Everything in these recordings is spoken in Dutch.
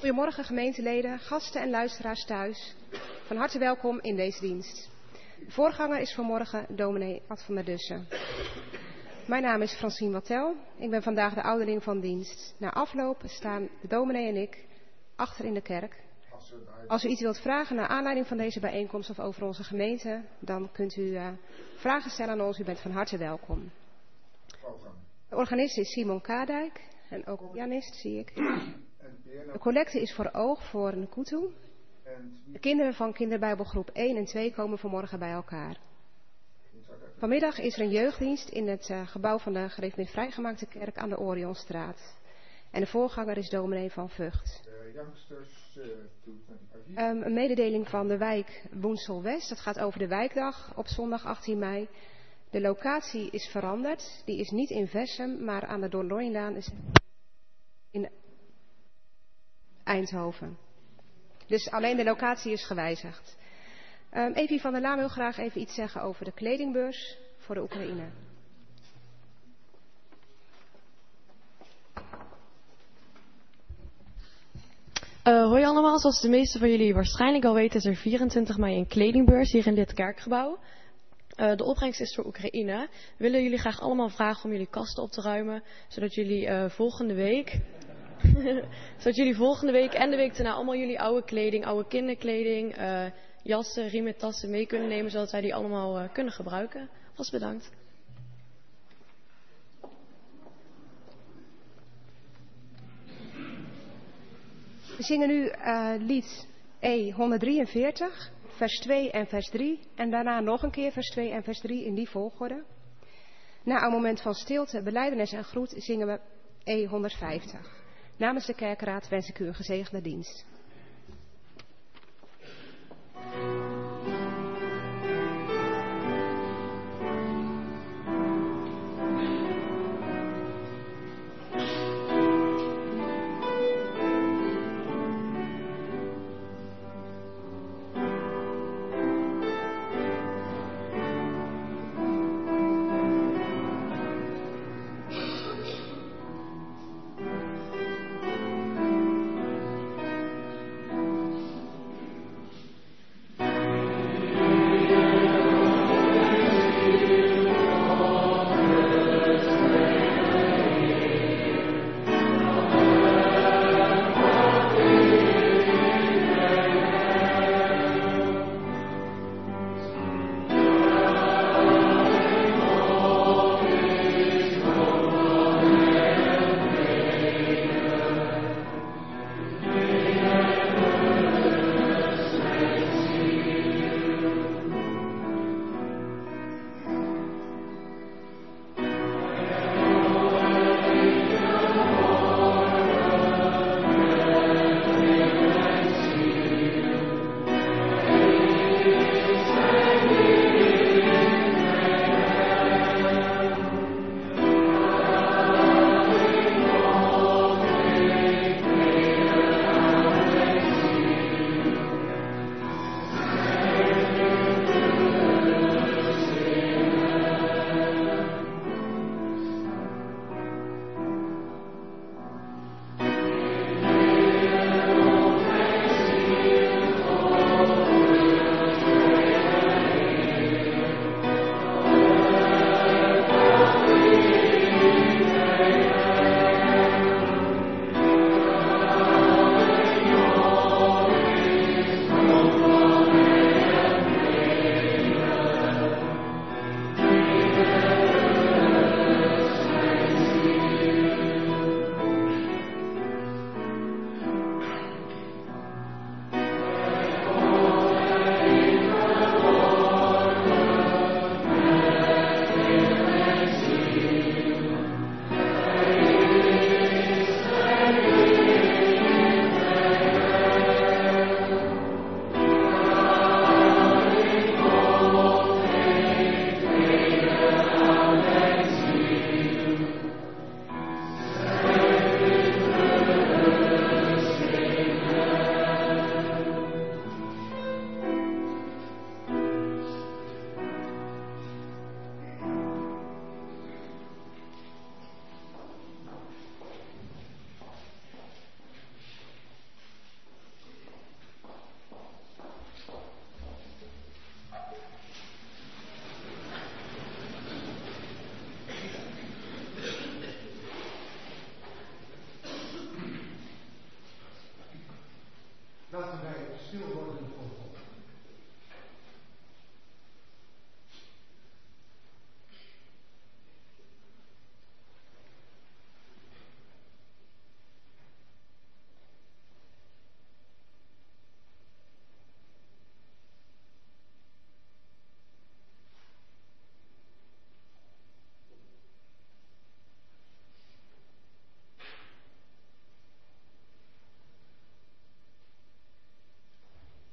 Goedemorgen gemeenteleden, gasten en luisteraars thuis. Van harte welkom in deze dienst. De voorganger is vanmorgen dominee Ad van der Dussen. Mijn naam is Francine Wattel. Ik ben vandaag de ouderling van dienst. Na afloop staan de dominee en ik achter in de kerk. Als u iets wilt vragen naar aanleiding van deze bijeenkomst of over onze gemeente, dan kunt u vragen stellen aan ons. U bent van harte welkom. De organist is Simon Kadijk en ook de pianist zie ik. De collecte is voor oog voor een Nkutu. De kinderen van kinderbijbelgroep 1 en 2 komen vanmorgen bij elkaar. Vanmiddag is er een jeugddienst in het gebouw van de gereformeerd vrijgemaakte kerk aan de Orionstraat. En de voorganger is dominee van Vught. Een mededeling van de wijk Woensel West. Dat gaat over de wijkdag op zondag 18 mei. De locatie is veranderd. Die is niet in Vessem, maar aan de Dornlooiendaan is in Eindhoven. Dus alleen de locatie is gewijzigd. Evie van der Laan wil graag even iets zeggen over de kledingbeurs voor de Oekraïne. Hoi allemaal, zoals de meesten van jullie waarschijnlijk al weten is er 24 mei een kledingbeurs hier in dit kerkgebouw. De opbrengst is voor Oekraïne. We willen jullie graag allemaal vragen om jullie kasten op te ruimen, zodat jullie volgende week en de week daarna allemaal jullie oude kleding, oude kinderkleding, jassen, riemen, tassen mee kunnen nemen, zodat wij die allemaal kunnen gebruiken. Vast bedankt. We zingen nu lied E143, vers 2 en vers 3. En daarna nog een keer vers 2 en vers 3 in die volgorde. Na een moment van stilte, belijdenis en groet zingen we E150. Namens de kerkraad wens ik u een gezegende dienst.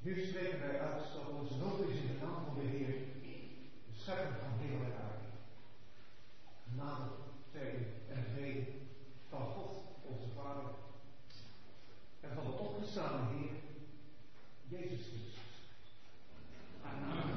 Nu spreken wij uit dat onze nood is in de naam van de Heer, de schepper van hemel en aarde. Genade, vrede en vrede van God, onze Vader, en van de opgestane Heer, Jezus Christus. Amen.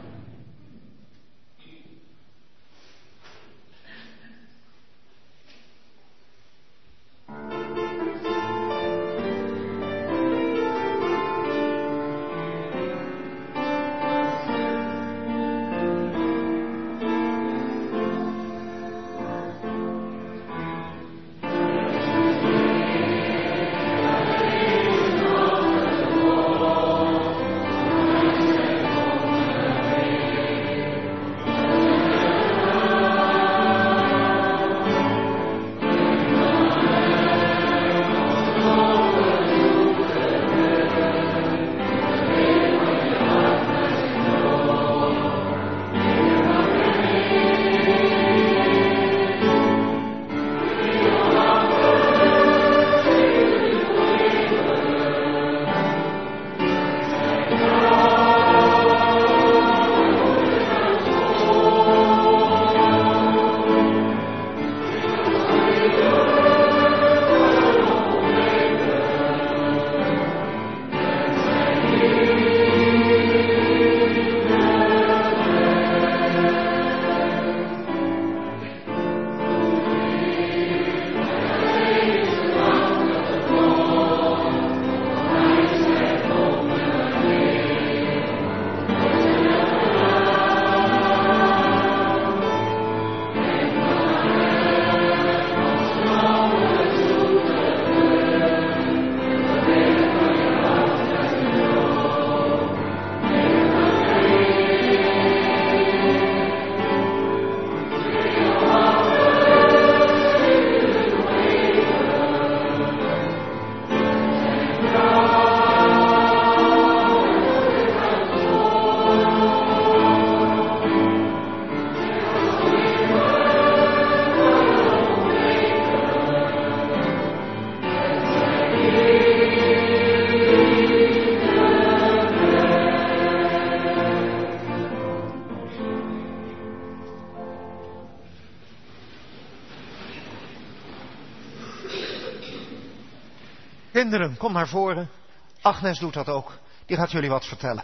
Kinderen, kom naar voren. Agnes doet dat ook. Die gaat jullie wat vertellen.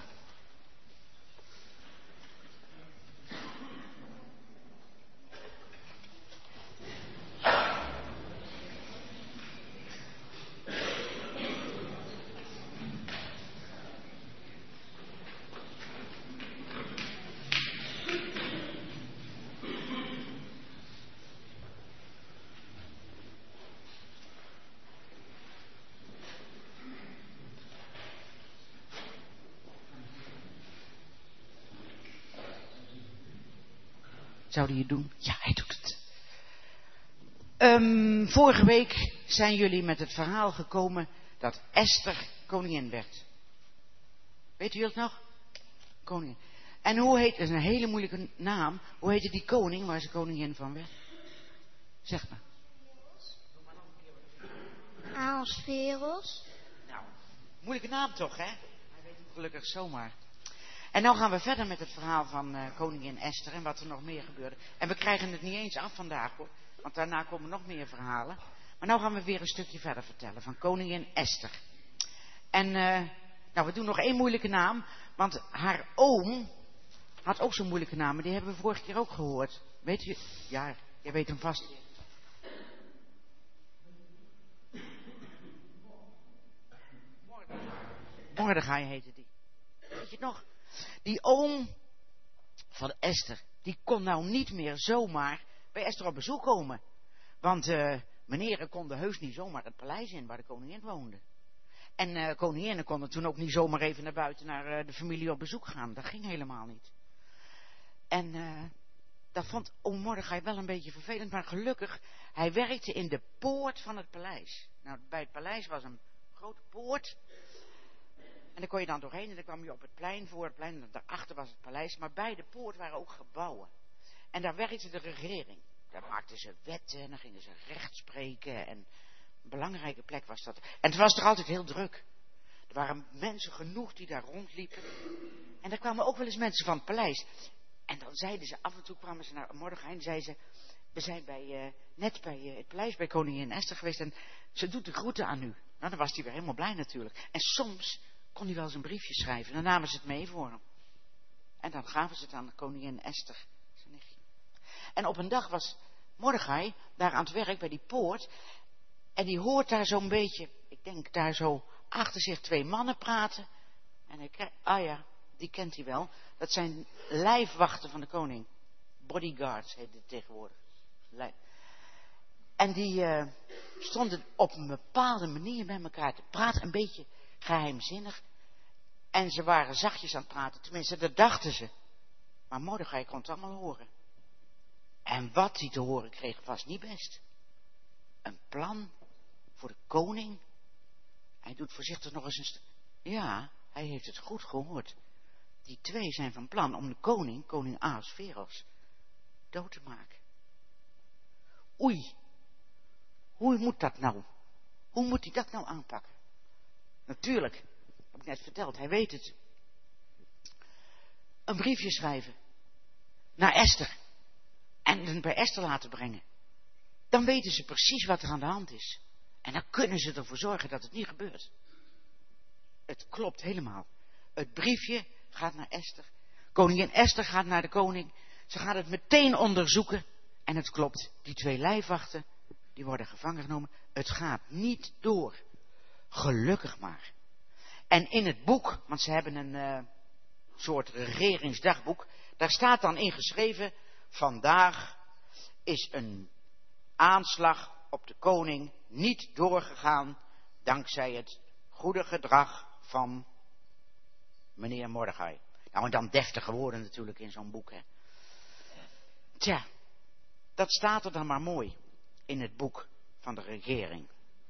Zou die het doen? Ja, hij doet het. Vorige week zijn jullie met het verhaal gekomen dat Esther koningin werd. Weet u dat nog? Koningin. En hoe heet, dat is een hele moeilijke naam. Hoe heette die koning waar ze koningin van werd? Zeg maar. Ahasveros. Nou, moeilijke naam toch, hè? Hij weet het gelukkig zomaar. En nou gaan we verder met het verhaal van koningin Esther en wat er nog meer gebeurde. En we krijgen het niet eens af vandaag, hoor. Want daarna komen nog meer verhalen. Maar nou gaan we weer een stukje verder vertellen van koningin Esther. En nou, we doen nog één moeilijke naam. Want haar oom had ook zo'n moeilijke naam. Maar die hebben we vorige keer ook gehoord. Weet je? Ja, jij weet hem vast. Mordechai heette die. Weet je het nog? Die oom van Esther, die kon nou niet meer zomaar bij Esther op bezoek komen. Want meneren konden heus niet zomaar het paleis in waar de koningin woonde. En koninginnen konden toen ook niet zomaar even naar buiten naar de familie op bezoek gaan. Dat ging helemaal niet. En dat vond oom Mordechai wel een beetje vervelend. Maar gelukkig, hij werkte in de poort van het paleis. Nou, bij het paleis was een grote poort. En daar kon je dan doorheen en dan kwam je op het plein, voor het plein. En daarachter was het paleis. Maar bij de poort waren ook gebouwen. En daar werkte de regering. Daar maakten ze wetten en dan gingen ze recht spreken. En een belangrijke plek was dat. En het was er altijd heel druk. Er waren mensen genoeg die daar rondliepen. En daar kwamen ook wel eens mensen van het paleis. En dan zeiden ze, af en toe kwamen ze naar Mordechai en zeiden ze, we zijn net bij het paleis bij koningin Esther geweest en ze doet de groeten aan u. Nou, dan was hij weer helemaal blij natuurlijk. En soms kon hij wel eens een briefje schrijven. Dan namen ze het mee voor hem. En dan gaven ze het aan koningin Esther, zijn nichtje. En op een dag was Mordechai daar aan het werk bij die poort. En die hoort daar zo'n beetje, ik denk daar zo achter zich 2 mannen praten. En hij krijgt, die kent hij wel. Dat zijn lijfwachten van de koning. Bodyguards heet het tegenwoordig. En die stonden op een bepaalde manier met elkaar te praten. Een beetje geheimzinnig. En ze waren zachtjes aan het praten. Tenminste, dat dachten ze. Maar Mordechai kon het allemaal horen. En wat hij te horen kreeg was niet best. Een plan voor de koning. Hij doet voorzichtig nog eens ja, hij heeft het goed gehoord. Die 2 zijn van plan om de koning Ahasveros, dood te maken. Oei. Hoe moet dat nou? Hoe moet hij dat nou aanpakken? Natuurlijk, heb ik net verteld, hij weet het. Een briefje schrijven. Naar Esther. En het bij Esther laten brengen. Dan weten ze precies wat er aan de hand is. En dan kunnen ze ervoor zorgen dat het niet gebeurt. Het klopt helemaal. Het briefje gaat naar Esther. Koningin Esther gaat naar de koning. Ze gaat het meteen onderzoeken. En het klopt. Die 2 lijfwachten, die worden gevangen genomen. Het gaat niet door. Gelukkig maar. En in het boek, want ze hebben een soort regeringsdagboek. Daar staat dan ingeschreven, vandaag is een aanslag op de koning niet doorgegaan. Dankzij het goede gedrag van meneer Mordechai. Nou, en dan deftige woorden natuurlijk in zo'n boek, hè. Tja, dat staat er dan maar mooi in het boek van de regering.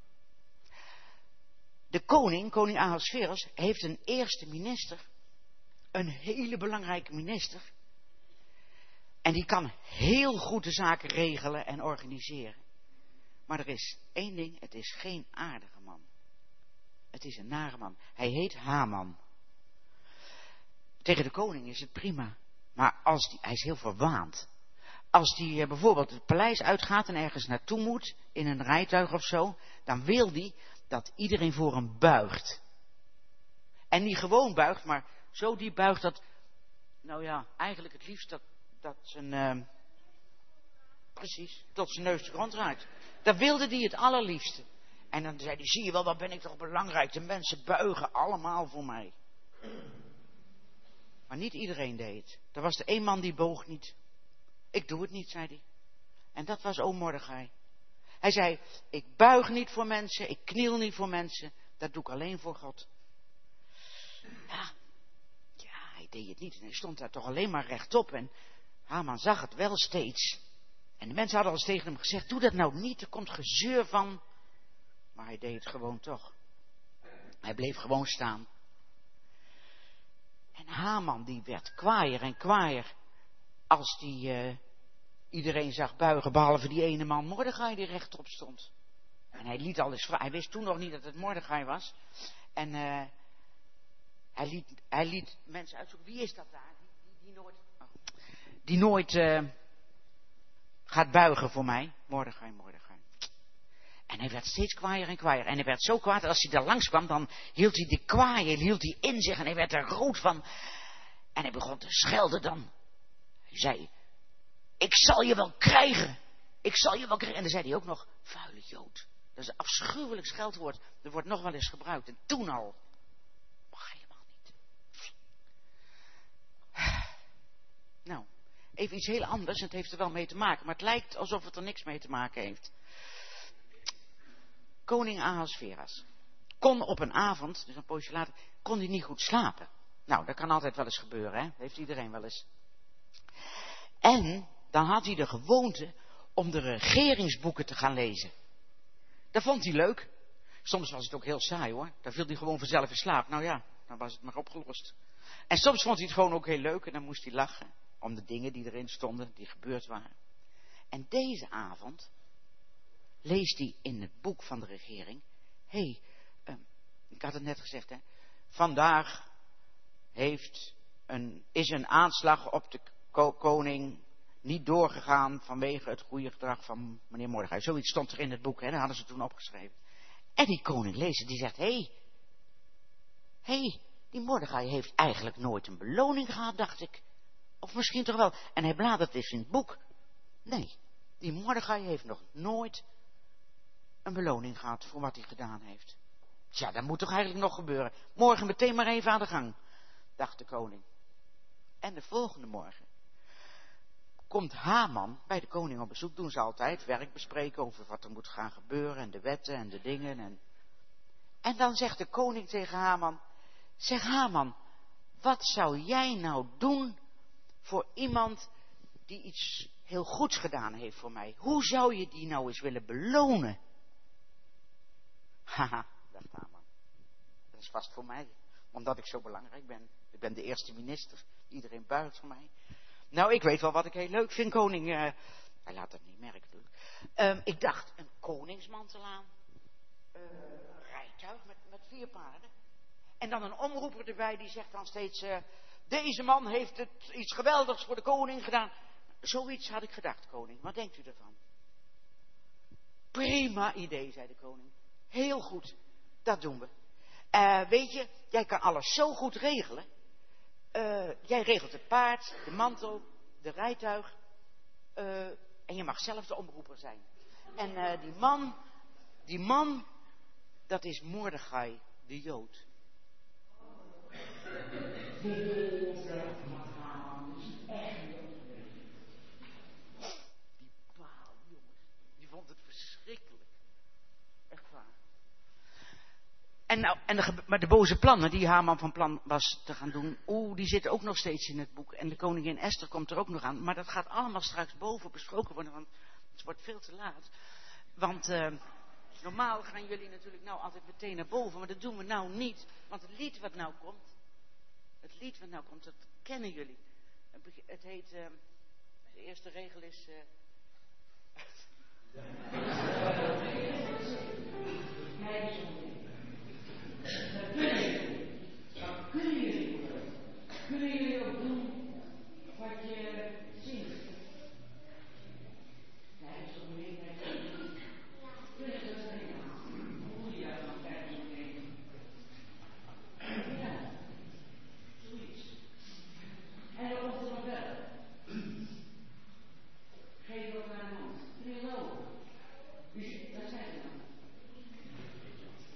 De koning Ahasveros, heeft een eerste minister. Een hele belangrijke minister. En die kan heel goed de zaken regelen en organiseren. Maar er is 1 ding, het is geen aardige man. Het is een nare man. Hij heet Haman. Tegen de koning is het prima. Maar hij is heel verwaand. Als hij bijvoorbeeld het paleis uitgaat en ergens naartoe moet, in een rijtuig of zo, dan wil hij dat iedereen voor hem buigt. En niet gewoon buigt, maar zo die buigt dat, nou ja, eigenlijk het liefst dat zijn, precies, tot zijn neus de grond raakt. Dat wilde hij het allerliefste. En dan zei hij, zie je wel, wat ben ik toch belangrijk, de mensen buigen allemaal voor mij. Maar niet iedereen deed het. Er was de 1 man die boog niet. Ik doe het niet, zei hij. En dat was oom Mordechai. Hij zei, ik buig niet voor mensen, ik kniel niet voor mensen, dat doe ik alleen voor God. Ja, hij deed het niet en hij stond daar toch alleen maar rechtop en Haman zag het wel steeds. En de mensen hadden al eens tegen hem gezegd, doe dat nou niet, er komt gezeur van. Maar hij deed het gewoon toch. Hij bleef gewoon staan. En Haman die werd kwaaier en kwaaier als die iedereen zag buigen, behalve die ene man Mordechai die rechtop stond. En hij liet alles hij wist toen nog niet dat het Mordechai was. En hij liet mensen uitzoeken, wie is dat daar? Die nooit gaat buigen voor mij. Mordechai. En hij werd steeds kwaaier en kwaaier. En hij werd zo kwaad dat als hij daar langs kwam, dan hield hij de kwaaier in zich en hij werd er rood van. En hij begon te schelden dan. Hij zei, ik zal je wel krijgen. En dan zei hij ook nog, vuile Jood. Dat is een afschuwelijk scheldwoord. Dat wordt nog wel eens gebruikt. En toen al. Mag helemaal niet. Nou, even iets heel anders. Het heeft er wel mee te maken. Maar het lijkt alsof het er niks mee te maken heeft. Koning Ahasveros kon op een avond, dus een poosje later, kon hij niet goed slapen. Nou, dat kan altijd wel eens gebeuren, hè. Dat heeft iedereen wel eens. En dan had hij de gewoonte om de regeringsboeken te gaan lezen. Dat vond hij leuk. Soms was het ook heel saai, hoor. Dan viel hij gewoon vanzelf in slaap. Nou ja, dan was het maar opgelost. En soms vond hij het gewoon ook heel leuk en dan moest hij lachen om de dingen die erin stonden, die gebeurd waren. En deze avond leest hij in het boek van de regering, Ik had het net gezegd, hè. Vandaag is een aanslag op de koning niet doorgegaan vanwege het goede gedrag van meneer Mordechai. Zoiets stond er in het boek, hè. Dat hadden ze toen opgeschreven. En die koning leest het, die zegt, hé, die Mordechai heeft eigenlijk nooit een beloning gehad, dacht ik. Of misschien toch wel. En hij bladert eens in het boek. Nee, die Mordechai heeft nog nooit een beloning gehad voor wat hij gedaan heeft. Tja, dat moet toch eigenlijk nog gebeuren. Morgen meteen maar even aan de gang, dacht de koning. En de volgende morgen komt Haman bij de koning op bezoek. Doen ze altijd, werk bespreken over wat er moet gaan gebeuren en de wetten en de dingen. En dan zegt de koning tegen Haman, zeg Haman, wat zou jij nou doen voor iemand die iets heel goeds gedaan heeft voor mij? Hoe zou je die nou eens willen belonen? Haha, dacht Haman. Dat is vast voor mij, omdat ik zo belangrijk ben. Ik ben de eerste minister. Iedereen buigt voor mij. Nou, ik weet wel wat ik heel leuk vind, koning. Hij laat het niet merken natuurlijk. Ik dacht, een koningsmantel aan. Een rijtuig met 4 paarden. En dan een omroeper erbij die zegt dan steeds, deze man heeft iets geweldigs voor de koning gedaan. Zoiets had ik gedacht, koning. Wat denkt u ervan? Prima idee, zei de koning. Heel goed, dat doen we. Weet je, jij kan alles zo goed regelen. Jij regelt het paard, de mantel, de rijtuig. En je mag zelf de omroeper zijn. En die man, dat is Mordechai, de Jood. Die paal, jongens, die vond het verschrikkelijk. Echt waar. Maar de boze plannen die Haman van plan was te gaan doen, die zitten ook nog steeds in het boek. En de koningin Esther komt er ook nog aan. Maar dat gaat allemaal straks boven besproken worden, want het wordt veel te laat. Want normaal gaan jullie natuurlijk nou altijd meteen naar boven, maar dat doen we nou niet. Want het lied wat nou komt, dat kennen jullie. Het heet, de eerste regel is... Kunnen jullie ook doen wat je zingt? Nee, dat is ook niet. Kunnen ze dat zeggen? Hoe je dat dan krijgt meteen? Ja, zoiets. En dan komt er nog wel. Geef wat naar de hand. Meneer Lowe. Dat zijn ze dan.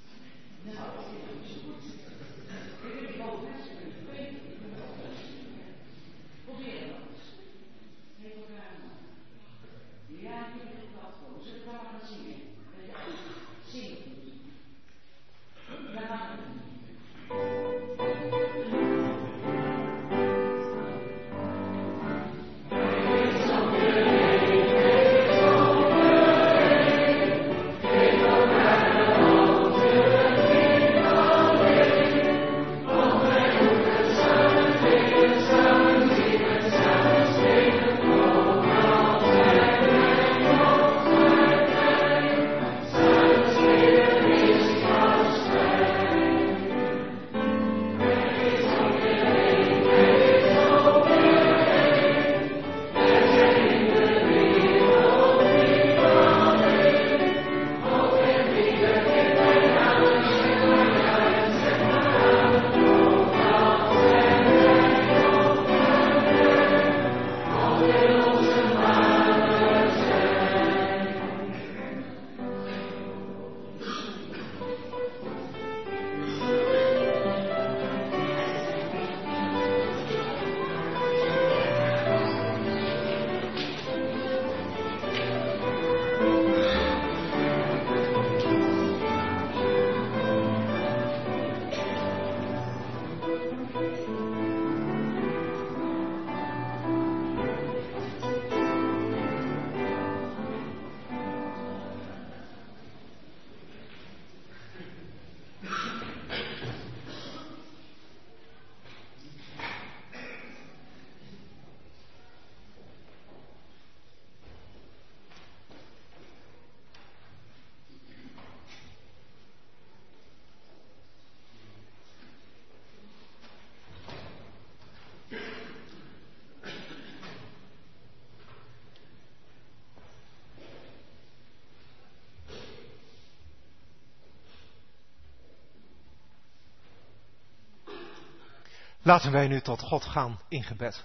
Laten wij nu tot God gaan in gebed.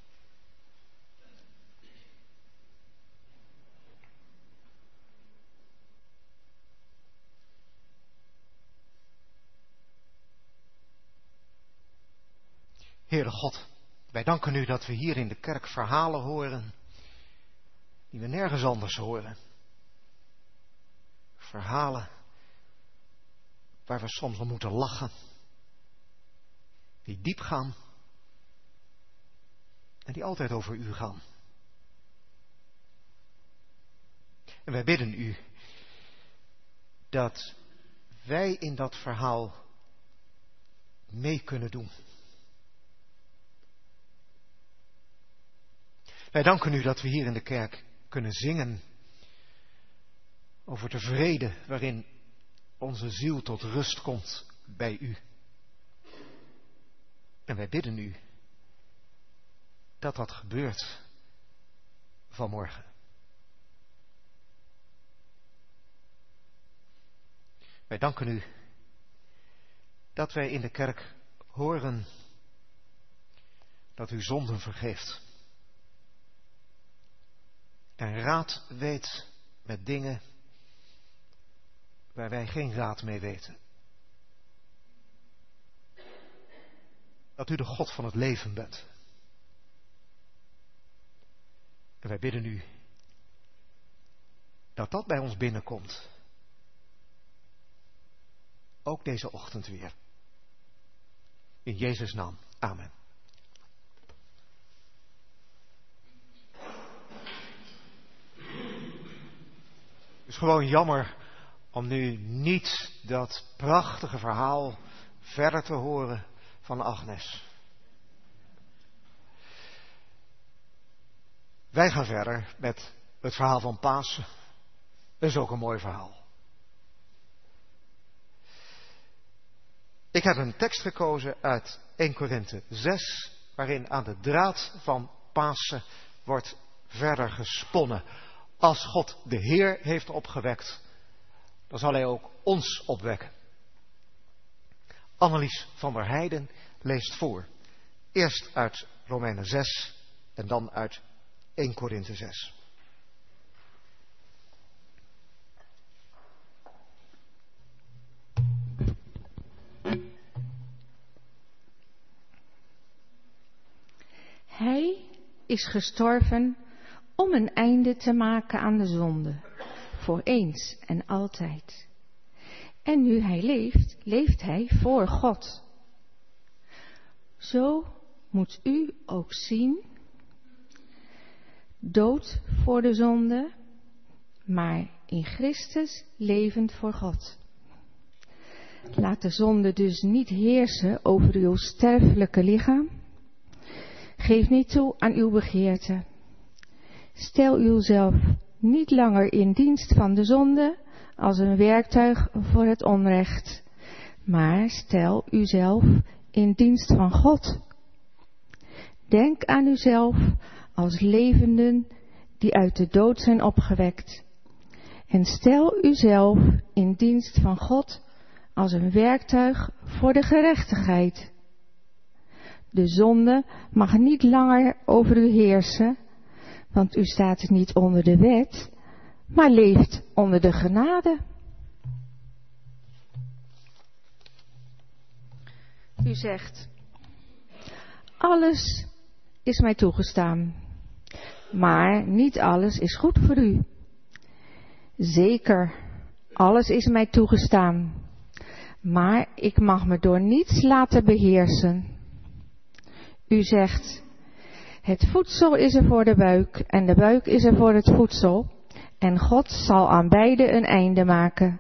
Heere God, wij danken u dat we hier in de kerk verhalen horen die we nergens anders horen. Verhalen waar we soms om moeten lachen, die diep gaan en die altijd over u gaan. En wij bidden u dat wij in dat verhaal mee kunnen doen. Wij danken u dat we hier in de kerk kunnen zingen over de vrede waarin onze ziel tot rust komt bij u. En wij bidden u dat dat gebeurt vanmorgen. Wij danken u dat wij in de kerk horen dat u zonden vergeeft. En raad weet met dingen waar wij geen raad mee weten. Dat u de God van het leven bent. En wij bidden u dat dat bij ons binnenkomt. Ook deze ochtend weer. In Jezus' naam. Amen. Het is gewoon jammer om nu niet dat prachtige verhaal verder te horen van Agnes. Wij gaan verder met het verhaal van Pasen. Dat is ook een mooi verhaal. Ik heb een tekst gekozen uit 1 Korinthe 6, waarin aan de draad van Pasen wordt verder gesponnen. Als God de Heer heeft opgewekt, dan zal Hij ook ons opwekken. Annelies van der Heijden leest voor. Eerst uit Romeinen 6 en dan uit 1 Korinthe 6. Hij is gestorven om een einde te maken aan de zonde, voor eens en altijd. En nu hij leeft, leeft hij voor God. Zo moet u ook zien, dood voor de zonde, maar in Christus levend voor God. Laat de zonde dus niet heersen over uw sterfelijke lichaam. Geef niet toe aan uw begeerte. Stel uzelf niet langer in dienst van de zonde als een werktuig voor het onrecht, maar stel uzelf in dienst van God. Denk aan uzelf als levenden die uit de dood zijn opgewekt. En stel uzelf in dienst van God als een werktuig voor de gerechtigheid. De zonde mag niet langer over u heersen, want u staat niet onder de wet, maar leeft onder de genade. U zegt, alles is mij toegestaan, maar niet alles is goed voor u. Zeker, alles is mij toegestaan, maar ik mag me door niets laten beheersen. U zegt, het voedsel is er voor de buik en de buik is er voor het voedsel en God zal aan beide een einde maken.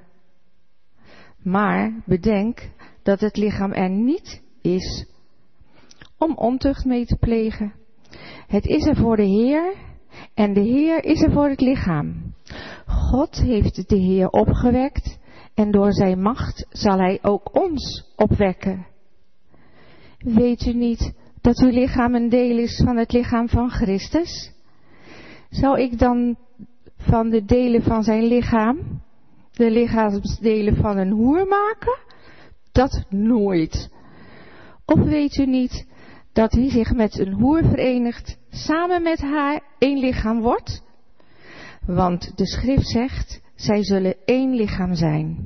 Maar bedenk dat het lichaam er niet is om ontucht mee te plegen. Het is er voor de Heer en de Heer is er voor het lichaam. God heeft de Heer opgewekt en door zijn macht zal hij ook ons opwekken. Weet u niet dat uw lichaam een deel is van het lichaam van Christus? Zou ik dan van de delen van zijn lichaam de lichaamsdelen van een hoer maken? Dat nooit. Of weet u niet dat wie zich met een hoer verenigt, samen met haar één lichaam wordt? Want de schrift zegt, zij zullen één lichaam zijn.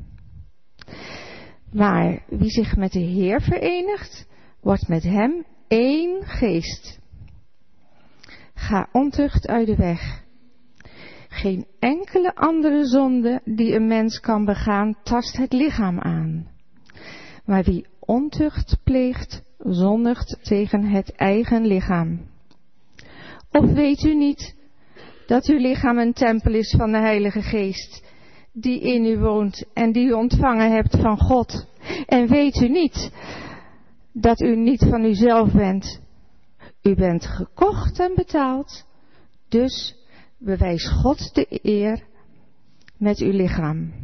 Maar wie zich met de Heer verenigt, wordt met hem één geest. Ga ontucht uit de weg. Geen enkele andere zonde die een mens kan begaan, tast het lichaam aan. Maar wie ontucht pleegt, zondigt tegen het eigen lichaam. Of weet u niet dat uw lichaam een tempel is van de Heilige Geest, die in u woont en die u ontvangen hebt van God? En weet u niet dat u niet van uzelf bent? U bent gekocht en betaald, dus bewijs God de eer met uw lichaam.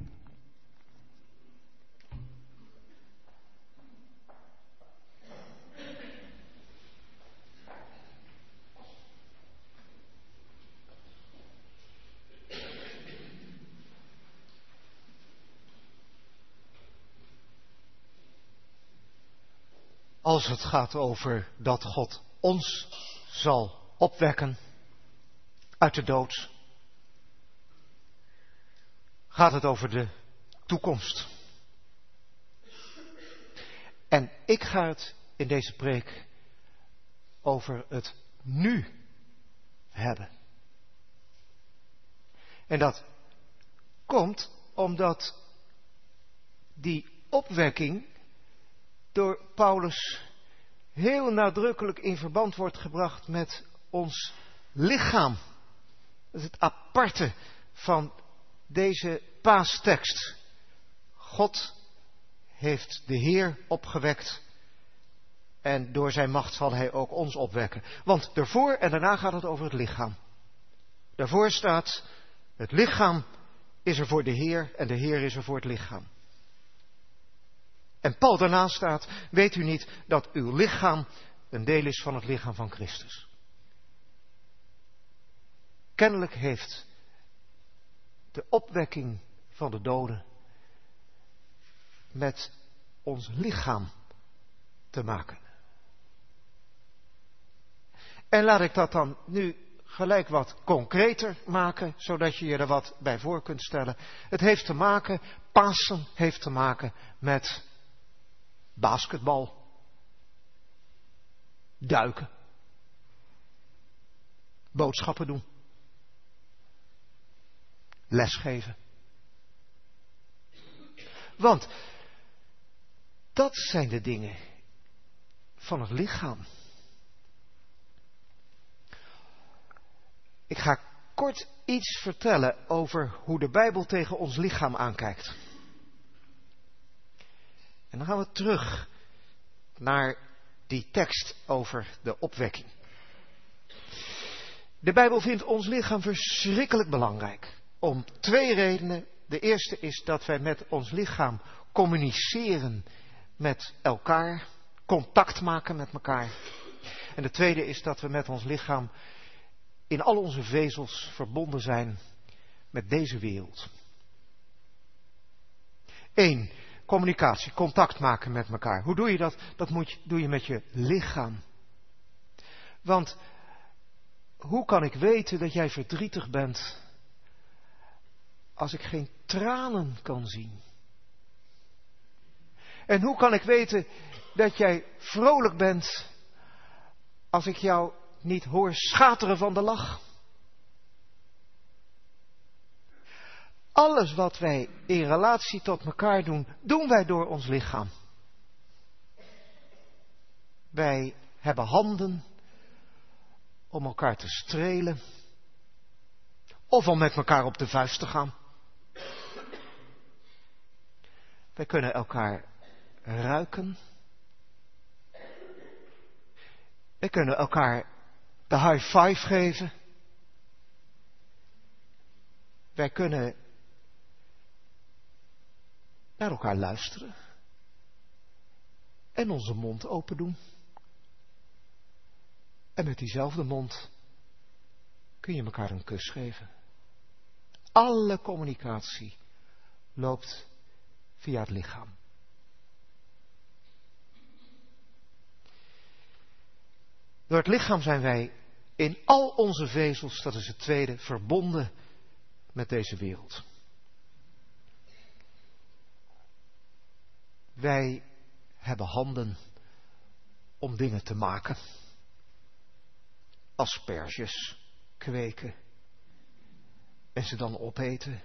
Als het gaat over dat God ons zal opwekken uit de dood, gaat het over de toekomst. En ik ga het in deze preek over het nu hebben. En dat komt omdat die opwekking door Paulus heel nadrukkelijk in verband wordt gebracht met ons lichaam. Dat is het aparte van deze paastekst. God heeft de Heer opgewekt en door zijn macht zal hij ook ons opwekken. Want daarvoor en daarna gaat het over het lichaam. Daarvoor staat, het lichaam is er voor de Heer en de Heer is er voor het lichaam. En Paul daarna staat, weet u niet dat uw lichaam een deel is van het lichaam van Christus? Kennelijk heeft de opwekking van de doden met ons lichaam te maken. En laat ik dat dan nu gelijk wat concreter maken, zodat je je er wat bij voor kunt stellen. Het heeft te maken, Pasen heeft te maken met basketbal, duiken, boodschappen doen, lesgeven. Want dat zijn de dingen van het lichaam. Ik ga kort iets vertellen over hoe de Bijbel tegen ons lichaam aankijkt. En dan gaan we terug naar die tekst over de opwekking. De Bijbel vindt ons lichaam verschrikkelijk belangrijk. Om 2 redenen. De eerste is dat wij met ons lichaam communiceren met elkaar. Contact maken met elkaar. En de tweede is dat we met ons lichaam in al onze vezels verbonden zijn met deze wereld. 1. Communicatie, contact maken met elkaar. Hoe doe je dat? Dat doe je met je lichaam. Want hoe kan ik weten dat jij verdrietig bent als ik geen tranen kan zien? En hoe kan ik weten dat jij vrolijk bent als ik jou niet hoor schateren van de lach? Alles wat wij in relatie tot elkaar doen, doen wij door ons lichaam. Wij hebben handen om elkaar te strelen. Of om met elkaar op de vuist te gaan. Wij kunnen elkaar ruiken. Wij kunnen elkaar de high five geven. Wij kunnen naar elkaar luisteren. En onze mond open doen. En met diezelfde mond kun je elkaar een kus geven. Alle communicatie loopt via het lichaam. Door het lichaam zijn wij in al onze vezels, dat is het tweede, verbonden met deze wereld. Wij hebben handen om dingen te maken. Asperges kweken en ze dan opeten.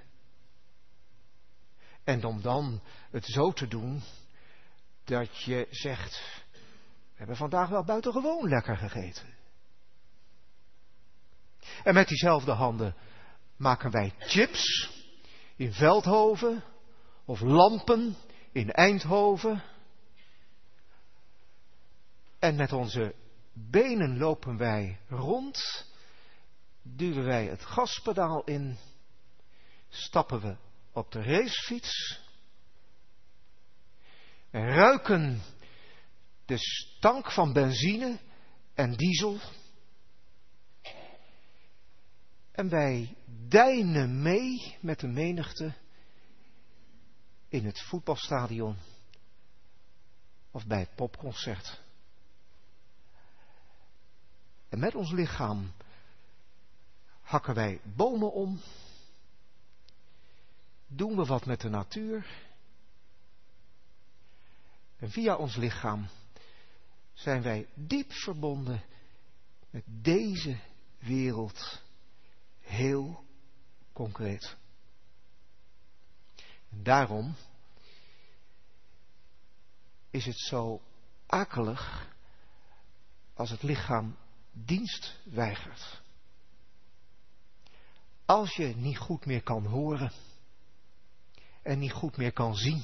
En om dan het zo te doen dat je zegt, we hebben vandaag wel buitengewoon lekker gegeten. En met diezelfde handen maken wij chips in Veldhoven of lampen in Eindhoven. En met onze benen lopen wij rond, duwen wij het gaspedaal in, stappen we op de racefiets, en ruiken de stank van benzine en diesel. En wij deinen mee met de menigte in het voetbalstadion of bij het popconcert. En met ons lichaam hakken wij bomen om, doen we wat met de natuur. En via ons lichaam zijn wij diep verbonden met deze wereld, heel concreet. En daarom is het zo akelig als het lichaam dienst weigert. Als je niet goed meer kan horen en niet goed meer kan zien,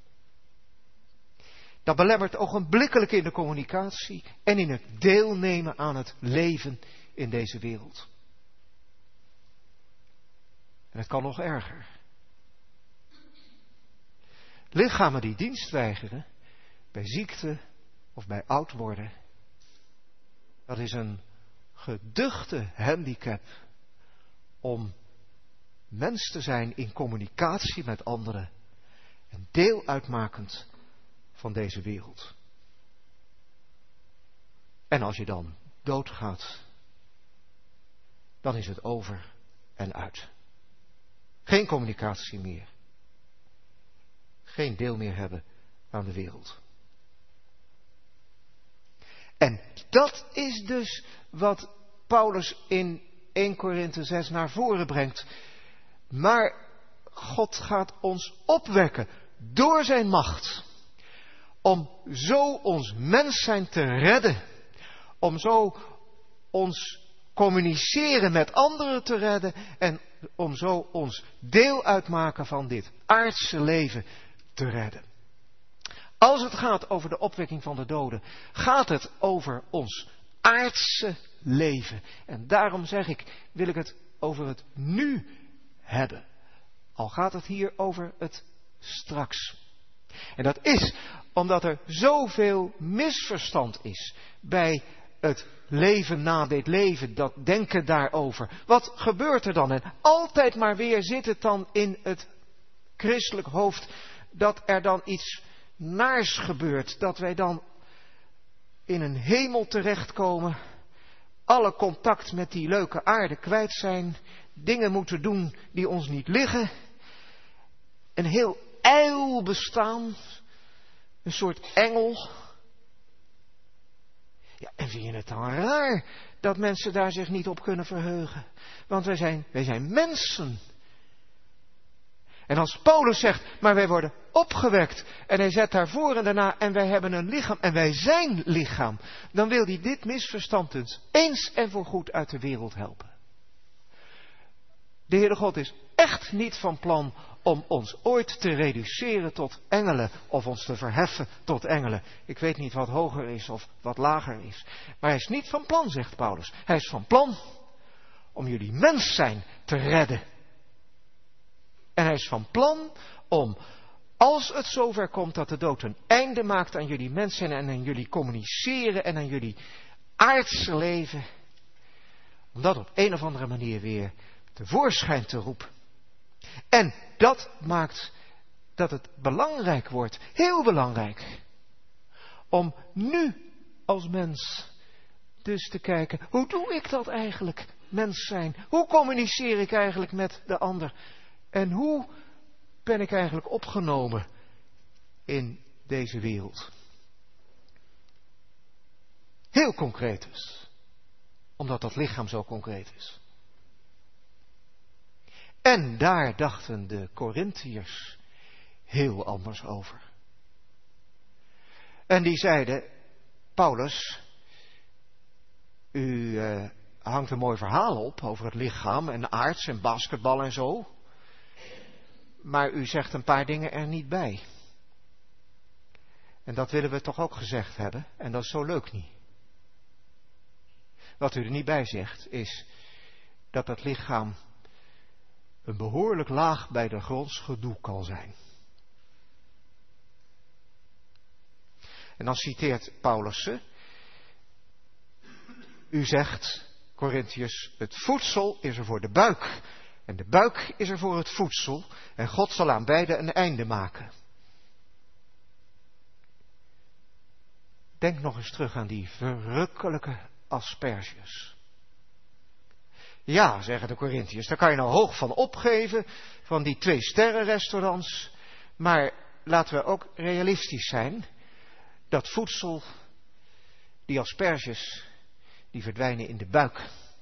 dat belemmert ogenblikkelijk in de communicatie en in het deelnemen aan het leven in deze wereld. En het kan nog erger. Lichamen die dienst weigeren, bij ziekte of bij oud worden, dat is een geduchte handicap om mens te zijn in communicatie met anderen en deel uitmakend van deze wereld. En als je dan doodgaat, dan is het over en uit. Geen communicatie meer. Geen deel meer hebben aan de wereld. En dat is dus wat Paulus in 1 Korinthe 6 naar voren brengt. Maar God gaat ons opwekken door zijn macht. Om zo ons mens zijn te redden. Om zo ons communiceren met anderen te redden. En om zo ons deel uitmaken van dit aardse leven te redden. Als het gaat over de opwekking van de doden, gaat het over ons aardse leven. En daarom zeg ik, wil ik het over het nu hebben. Al gaat het hier over het straks. En dat is omdat er zoveel misverstand is bij het leven na dit leven, dat denken daarover. Wat gebeurt er dan? En altijd maar weer zit het dan in het christelijk hoofd dat er dan iets naars gebeurt. Dat wij dan in een hemel terechtkomen, alle contact met die leuke aarde kwijt zijn, dingen moeten doen die ons niet liggen, een heel ijl bestaan, een soort engel. Ja, en vind je het dan raar dat mensen daar zich niet op kunnen verheugen? Want wij zijn mensen. En als Paulus zegt, maar wij worden opgewekt, en hij zet daarvoor en daarna, en wij hebben een lichaam, en wij zijn lichaam, dan wil hij dit misverstand dus eens en voorgoed uit de wereld helpen. De Heere God is echt niet van plan om ons ooit te reduceren tot engelen, of ons te verheffen tot engelen. Ik weet niet wat hoger is of wat lager is. Maar hij is niet van plan, zegt Paulus. Hij is van plan om jullie mens zijn te redden. En hij is van plan om, als het zover komt dat de dood een einde maakt aan jullie mens zijn en aan jullie communiceren en aan jullie aardse leven, om dat op een of andere manier weer tevoorschijn te roepen. En dat maakt dat het belangrijk wordt, heel belangrijk, om nu als mens dus te kijken, hoe doe ik dat eigenlijk, mens zijn? Hoe communiceer ik eigenlijk met de ander? En hoe ben ik eigenlijk opgenomen in deze wereld? Heel concreet dus, omdat dat lichaam zo concreet is. En daar dachten de Korintiërs heel anders over. En die zeiden, Paulus, u hangt een mooi verhaal op over het lichaam en aards en basketbal en zo. Maar u zegt een paar dingen er niet bij. En dat willen we toch ook gezegd hebben. En dat is zo leuk niet. Wat u er niet bij zegt is dat het lichaam een behoorlijk laag bij de gronds gedoe kan zijn. En dan citeert Paulus ze. U zegt, Korintiërs, het voedsel is er voor de buik. En de buik is er voor het voedsel. En God zal aan beide een einde maken. Denk nog eens terug aan die verrukkelijke asperges. Ja, zeggen de Korintiërs, daar kan je nou hoog van opgeven, van die 2-sterren-restaurants. Maar laten we ook realistisch zijn. Dat voedsel, die asperges, die verdwijnen in de buik.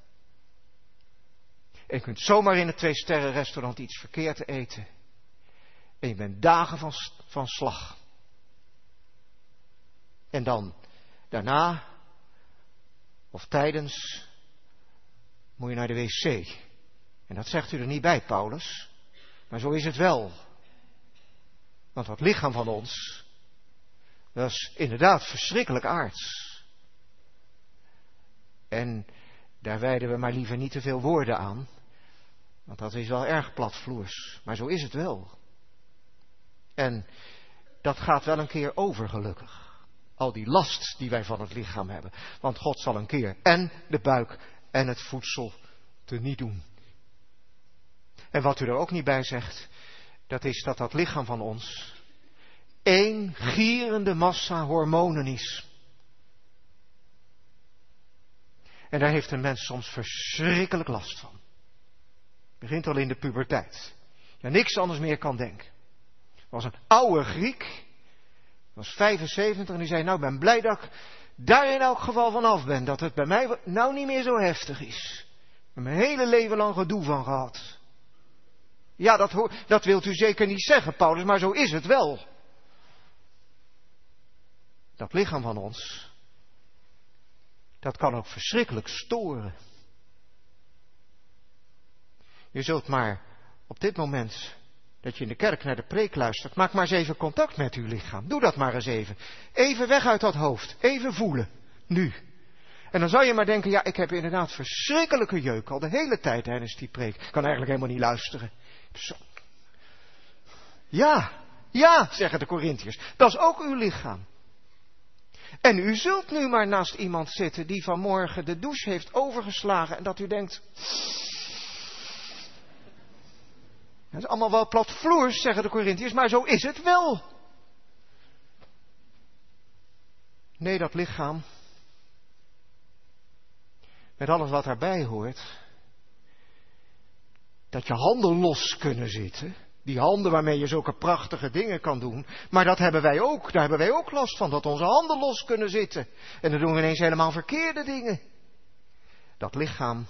En je kunt zomaar in het 2-sterren-restaurant iets verkeerd eten. En je bent dagen van slag. En dan, daarna, of tijdens, moet je naar de wc. En dat zegt u er niet bij, Paulus. Maar zo is het wel. Want dat lichaam van ons, dat is inderdaad verschrikkelijk aards. En daar wijden we maar liever niet te veel woorden aan. Want dat is wel erg platvloers. Maar zo is het wel. En dat gaat wel een keer over, gelukkig. Al die last die wij van het lichaam hebben. Want God zal een keer en de buik en het voedsel teniet doen. En wat u er ook niet bij zegt, dat is dat dat lichaam van ons één gierende massa hormonen is. En daar heeft een mens soms verschrikkelijk last van. Begint al in de puberteit. Ja, niks anders meer kan denken. Er was een oude Griek, was 75 en die zei, nou ik ben blij dat ik daar in elk geval van af ben. Dat het bij mij nou niet meer zo heftig is. Ik heb mijn hele leven lang gedoe van gehad. Ja, dat wilt u zeker niet zeggen, Paulus, maar zo is het wel. Dat lichaam van ons, dat kan ook verschrikkelijk storen. Je zult maar op dit moment dat je in de kerk naar de preek luistert, maak maar eens even contact met uw lichaam. Doe dat maar eens even. Even weg uit dat hoofd. Even voelen. Nu. En dan zou je maar denken, ja, ik heb inderdaad verschrikkelijke jeuk al de hele tijd tijdens die preek. Ik kan eigenlijk helemaal niet luisteren. Zo. Ja, zeggen de Korintiërs. Dat is ook uw lichaam. En u zult nu maar naast iemand zitten die vanmorgen de douche heeft overgeslagen en dat u denkt, dat is allemaal wel platvloers, zeggen de Korintiërs, maar zo is het wel. Nee, dat lichaam, met alles wat daarbij hoort, dat je handen los kunnen zitten. Die handen waarmee je zulke prachtige dingen kan doen. Maar dat hebben wij ook. Daar hebben wij ook last van. Dat onze handen los kunnen zitten. En dan doen we ineens helemaal verkeerde dingen. Dat lichaam.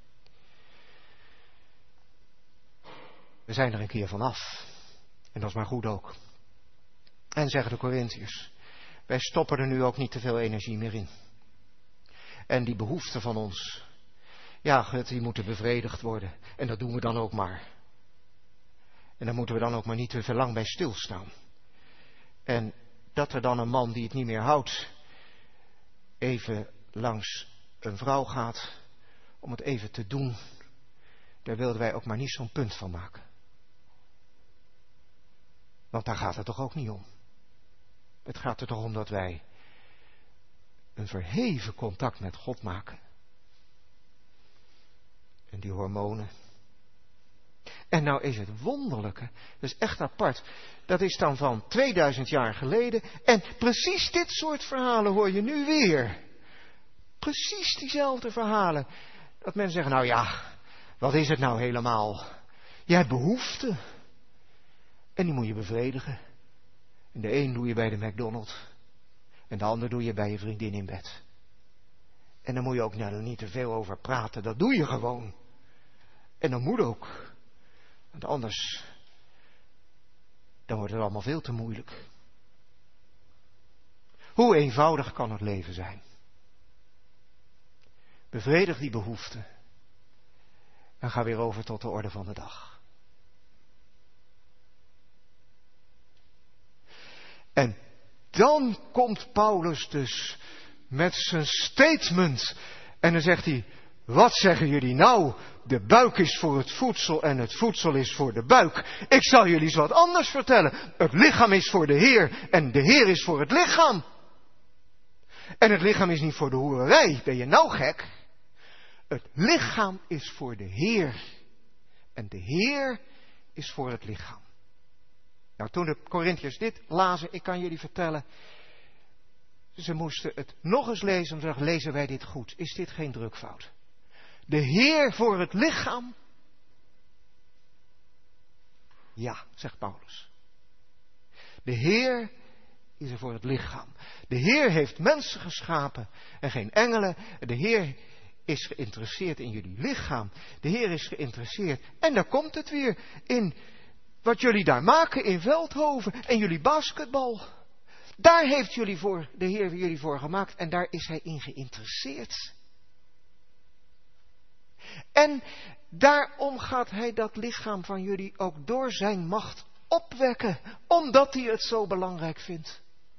We zijn er een keer vanaf. En dat is maar goed ook. En zeggen de Korintiërs. Wij stoppen er nu ook niet te veel energie meer in. En die behoeften van ons. Ja, die moeten bevredigd worden. En dat doen we dan ook maar. En daar moeten we dan ook maar niet te veel lang bij stilstaan. En dat er dan een man die het niet meer houdt, even langs een vrouw gaat, om het even te doen, daar wilden wij ook maar niet zo'n punt van maken. Want daar gaat het toch ook niet om. Het gaat er toch om dat wij een verheven contact met God maken. En die hormonen. En nou is het wonderlijke, dat is echt apart, dat is dan van 2000 jaar geleden. En precies dit soort verhalen hoor je nu weer. precies diezelfde verhalen. Dat mensen zeggen, nou ja, wat is het nou helemaal? Je hebt behoeften. En die moet je bevredigen. En de een doe je bij de McDonald's. En de ander doe je bij je vriendin in bed. En daar moet je ook niet te veel over praten. Dat doe je gewoon. En dat moet ook. Want anders, dan wordt het allemaal veel te moeilijk. Hoe eenvoudig kan het leven zijn? Bevredig die behoeften. En ga weer over tot de orde van de dag. En dan komt Paulus dus met zijn statement. En dan zegt hij, wat zeggen jullie nou? De buik is voor het voedsel en het voedsel is voor de buik. Ik zal jullie eens wat anders vertellen. Het lichaam is voor de Heer en de Heer is voor het lichaam. En het lichaam is niet voor de hoererij. Ben je nou gek? Het lichaam is voor de Heer. En de Heer is voor het lichaam. Nou, toen de Korintiërs dit lazen, ik kan jullie vertellen, ze moesten het nog eens lezen om te zeggen, lezen wij dit goed? Is dit geen drukfout? De Heer voor het lichaam? Ja, zegt Paulus. De Heer is er voor het lichaam. De Heer heeft mensen geschapen en geen engelen. De Heer is geïnteresseerd in jullie lichaam. De Heer is geïnteresseerd. En daar komt het weer in wat jullie daar maken in Veldhoven en jullie basketbal. Daar heeft de Heer jullie voor gemaakt en daar is Hij in geïnteresseerd. En daarom gaat Hij dat lichaam van jullie ook door zijn macht opwekken, omdat Hij het zo belangrijk vindt.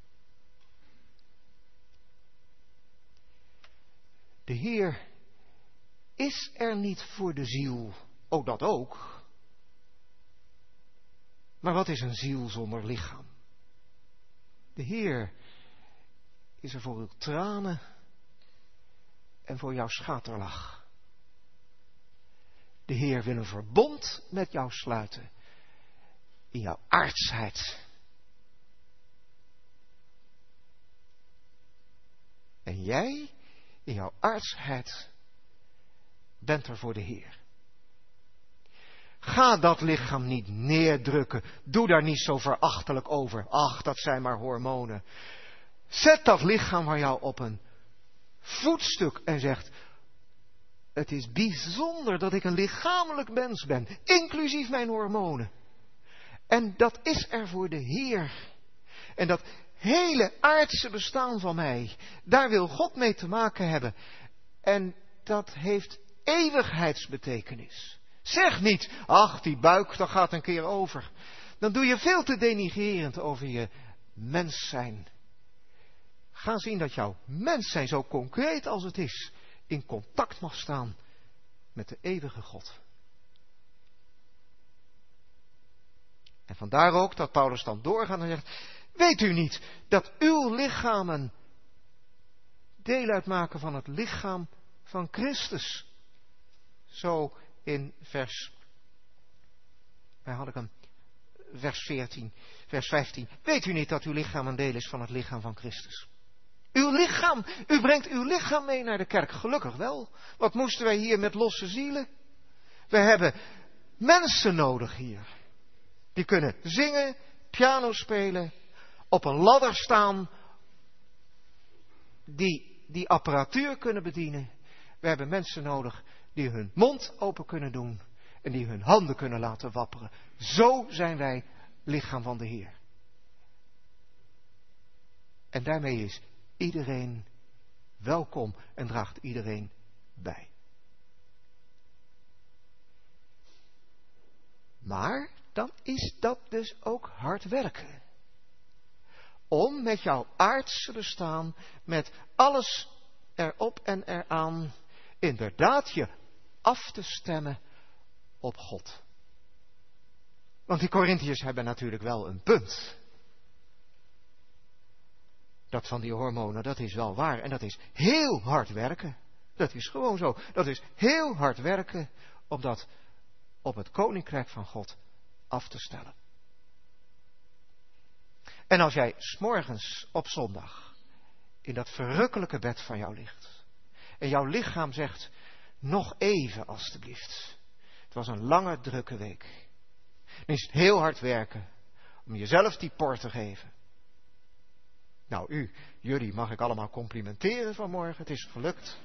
De Heer is er niet voor de ziel, ook dat ook. Maar wat is een ziel zonder lichaam? De Heer is er voor uw tranen en voor jouw schaterlach. De Heer wil een verbond met jou sluiten in jouw aardsheid. En jij in jouw aardsheid bent er voor de Heer. Ga dat lichaam niet neerdrukken. Doe daar niet zo verachtelijk over. Ach, dat zijn maar hormonen. Zet dat lichaam van jou op een voetstuk en zegt, het is bijzonder dat ik een lichamelijk mens ben, inclusief mijn hormonen. En dat is er voor de Heer. En dat hele aardse bestaan van mij, daar wil God mee te maken hebben. En dat heeft eeuwigheidsbetekenis. Zeg niet, ach die buik, dat gaat een keer over. Dan doe je veel te denigrerend over je mens zijn. Ga zien dat jouw mens zijn, zo concreet als het is, in contact mag staan met de eeuwige God. En vandaar ook dat Paulus dan doorgaat en zegt, weet u niet dat uw lichamen deel uitmaken van het lichaam van Christus? Zo in vers 14, vers 15. Weet u niet dat uw lichaam een deel is van het lichaam van Christus? Uw lichaam, u brengt uw lichaam mee naar de kerk. Gelukkig wel. Wat moesten wij hier met losse zielen? We hebben mensen nodig hier. Die kunnen zingen, piano spelen, op een ladder staan, die apparatuur kunnen bedienen. We hebben mensen nodig die hun mond open kunnen doen en die hun handen kunnen laten wapperen. Zo zijn wij lichaam van de Heer. En daarmee is iedereen welkom en draagt iedereen bij. Maar dan is dat dus ook hard werken. Om met jouw aardse bestaan, met alles erop en eraan, inderdaad je af te stemmen op God. Want die Korintiërs hebben natuurlijk wel een punt. Dat van die hormonen, dat is wel waar. En dat is heel hard werken. Dat is gewoon zo. Dat is heel hard werken om dat op het koninkrijk van God af te stellen. En als jij 's morgens op zondag in dat verrukkelijke bed van jou ligt. En jouw lichaam zegt, nog even alstublieft. Het was een lange, drukke week. Dan is het heel hard werken om jezelf die por te geven. Nou, jullie mag ik allemaal complimenteren vanmorgen. Het is gelukt.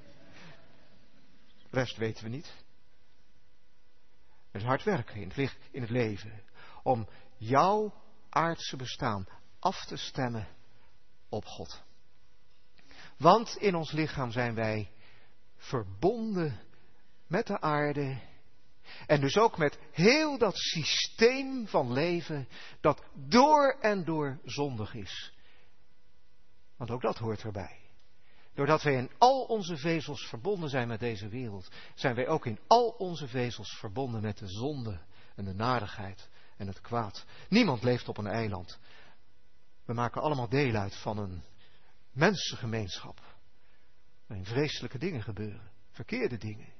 De rest weten we niet. Het is hard werken in het leven. Om jouw aardse bestaan af te stemmen op God. Want in ons lichaam zijn wij verbonden met de aarde. En dus ook met heel dat systeem van leven dat door en door zondig is. Want ook dat hoort erbij. Doordat wij in al onze vezels verbonden zijn met deze wereld, zijn wij ook in al onze vezels verbonden met de zonde en de narigheid en het kwaad. Niemand leeft op een eiland. We maken allemaal deel uit van een mensengemeenschap. Waarin vreselijke dingen gebeuren. Verkeerde dingen.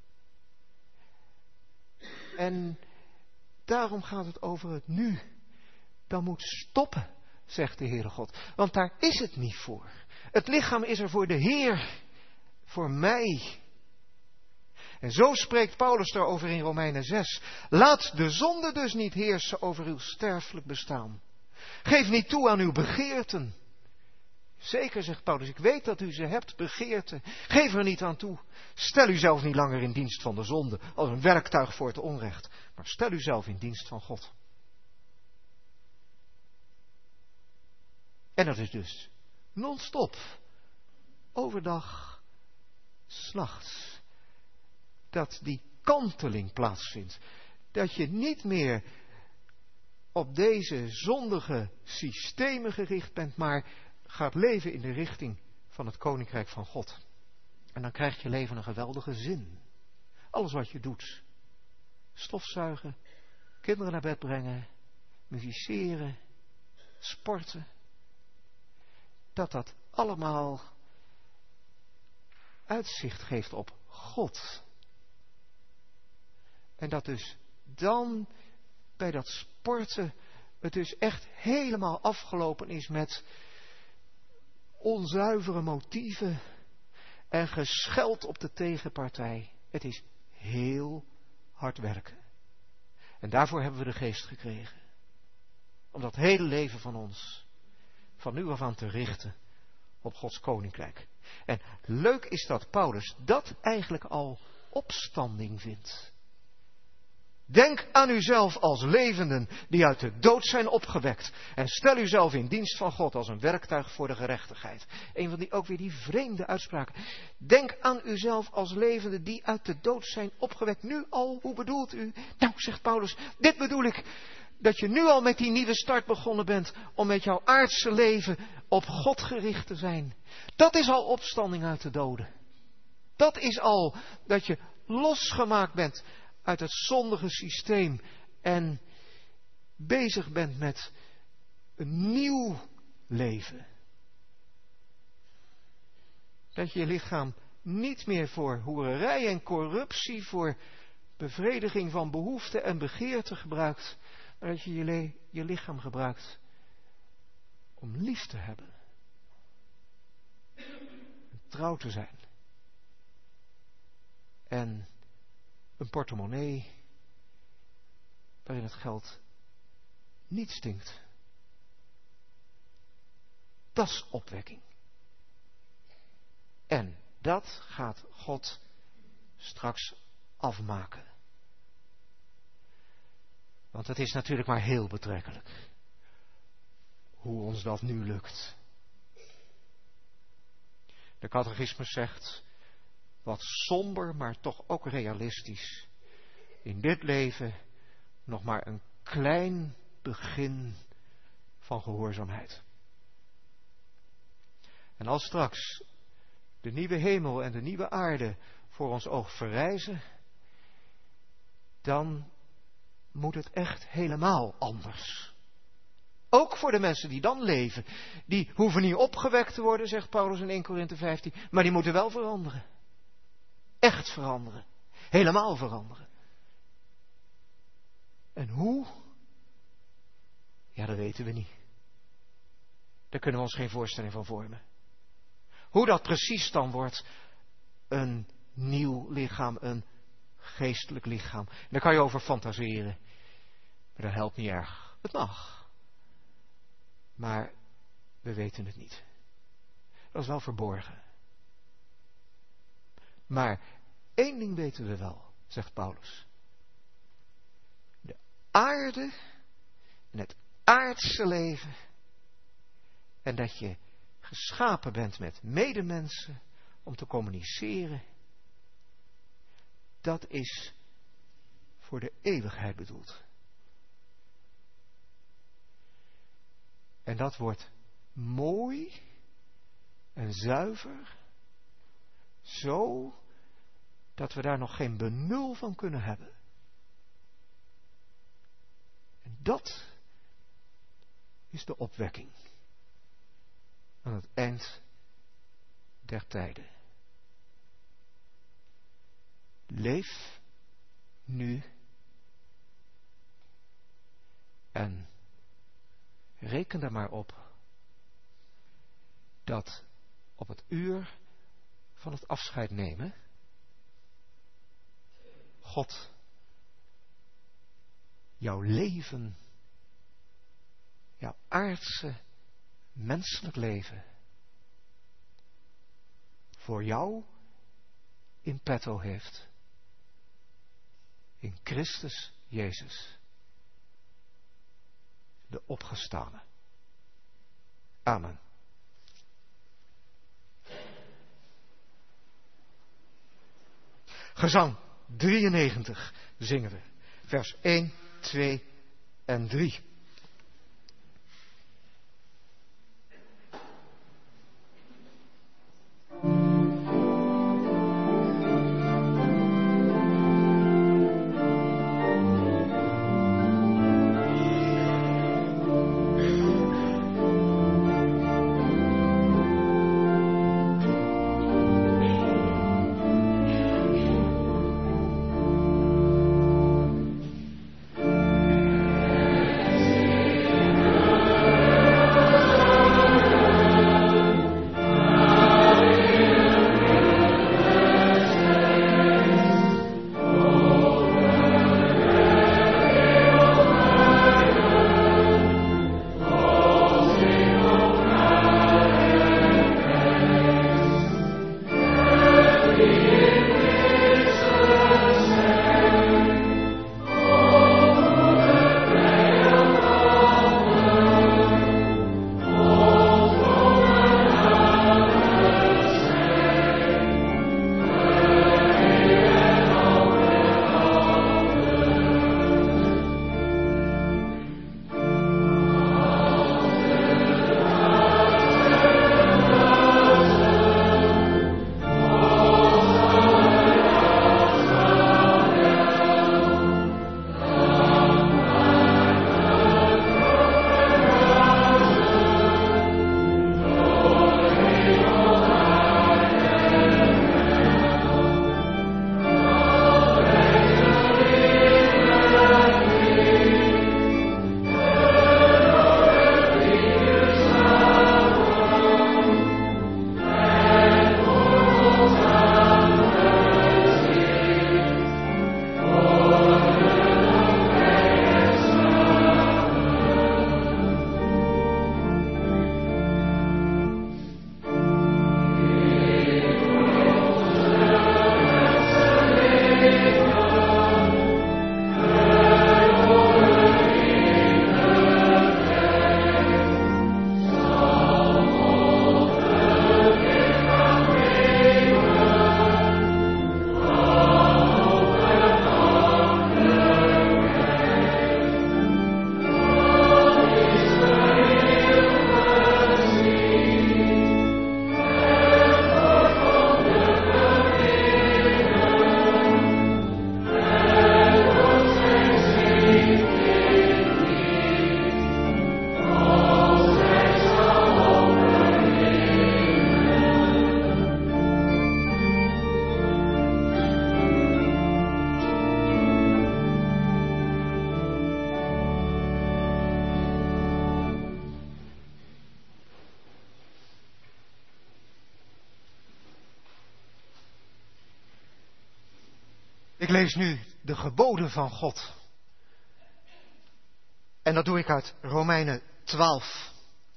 En daarom gaat het over het nu. Dat moet stoppen, zegt de Heere God. Want daar is het niet voor. Het lichaam is er voor de Heer. Voor mij. En zo spreekt Paulus daarover in Romeinen 6. Laat de zonde dus niet heersen over uw sterfelijk bestaan. Geef niet toe aan uw begeerten. Zeker, zegt Paulus, ik weet dat u ze hebt, begeerten. Geef er niet aan toe. Stel uzelf niet langer in dienst van de zonde, als een werktuig voor het onrecht. Maar stel uzelf in dienst van God. En dat is dus non-stop. Overdag, 's nachts. Dat die kanteling plaatsvindt. Dat je niet meer op deze zondige systemen gericht bent, maar gaat leven in de richting van het Koninkrijk van God. En dan krijgt je leven een geweldige zin. Alles wat je doet. Stofzuigen, kinderen naar bed brengen, musiceren, sporten. Dat allemaal uitzicht geeft op God. En dat dus dan bij dat sporten het dus echt helemaal afgelopen is met onzuivere motieven en gescheld op de tegenpartij. Het is heel hard werken. En daarvoor hebben we de geest gekregen. Om dat hele leven van ons van nu af aan te richten op Gods koninkrijk. En leuk is dat Paulus dat eigenlijk al opstanding vindt. Denk aan uzelf als levenden die uit de dood zijn opgewekt. En stel uzelf in dienst van God als een werktuig voor de gerechtigheid. Een van ook weer die vreemde uitspraken. Denk aan uzelf als levenden die uit de dood zijn opgewekt. Nu al, hoe bedoelt u? Nou, zegt Paulus, dit bedoel ik. Dat je nu al met die nieuwe start begonnen bent om met jouw aardse leven op God gericht te zijn. Dat is al opstanding uit de doden. Dat is al dat je losgemaakt bent uit het zondige systeem en bezig bent met een nieuw leven. Dat je je lichaam niet meer voor hoererij en corruptie, voor bevrediging van behoeften en begeerten gebruikt, maar dat je je lichaam gebruikt om lief te hebben. Trouw te zijn. En een portemonnee waarin het geld niet stinkt. Dat is opwekking. En dat gaat God straks afmaken. Want het is natuurlijk maar heel betrekkelijk hoe ons dat nu lukt. De catechismus zegt, wat somber, maar toch ook realistisch. In dit leven nog maar een klein begin van gehoorzaamheid. En als straks de nieuwe hemel en de nieuwe aarde voor ons oog verrijzen, dan moet het echt helemaal anders. Ook voor de mensen die dan leven. Die hoeven niet opgewekt te worden, zegt Paulus in 1 Korinthe 15. Maar die moeten wel veranderen. Echt veranderen. Helemaal veranderen. En hoe? Ja, dat weten we niet. Daar kunnen we ons geen voorstelling van vormen. Hoe dat precies dan wordt, een nieuw lichaam, een geestelijk lichaam. En daar kan je over fantaseren. Maar dat helpt niet erg. Het mag. Maar we weten het niet. Dat is wel verborgen. Maar één ding weten we wel, zegt Paulus. De aarde en het aardse leven. En dat je geschapen bent met medemensen om te communiceren. Dat is voor de eeuwigheid bedoeld. En dat wordt mooi en zuiver. Zo dat we daar nog geen benul van kunnen hebben. En dat is de opwekking aan het eind der tijden. Leef nu en reken er maar op dat op het uur van het afscheid nemen God jouw leven, jouw aardse menselijk leven voor jou in petto heeft. In Christus Jezus, de opgestane. Amen. Gezang 93 zingen we. Vers 1, 2 en 3. Ik lees nu de geboden van God. En dat doe ik uit Romeinen 12.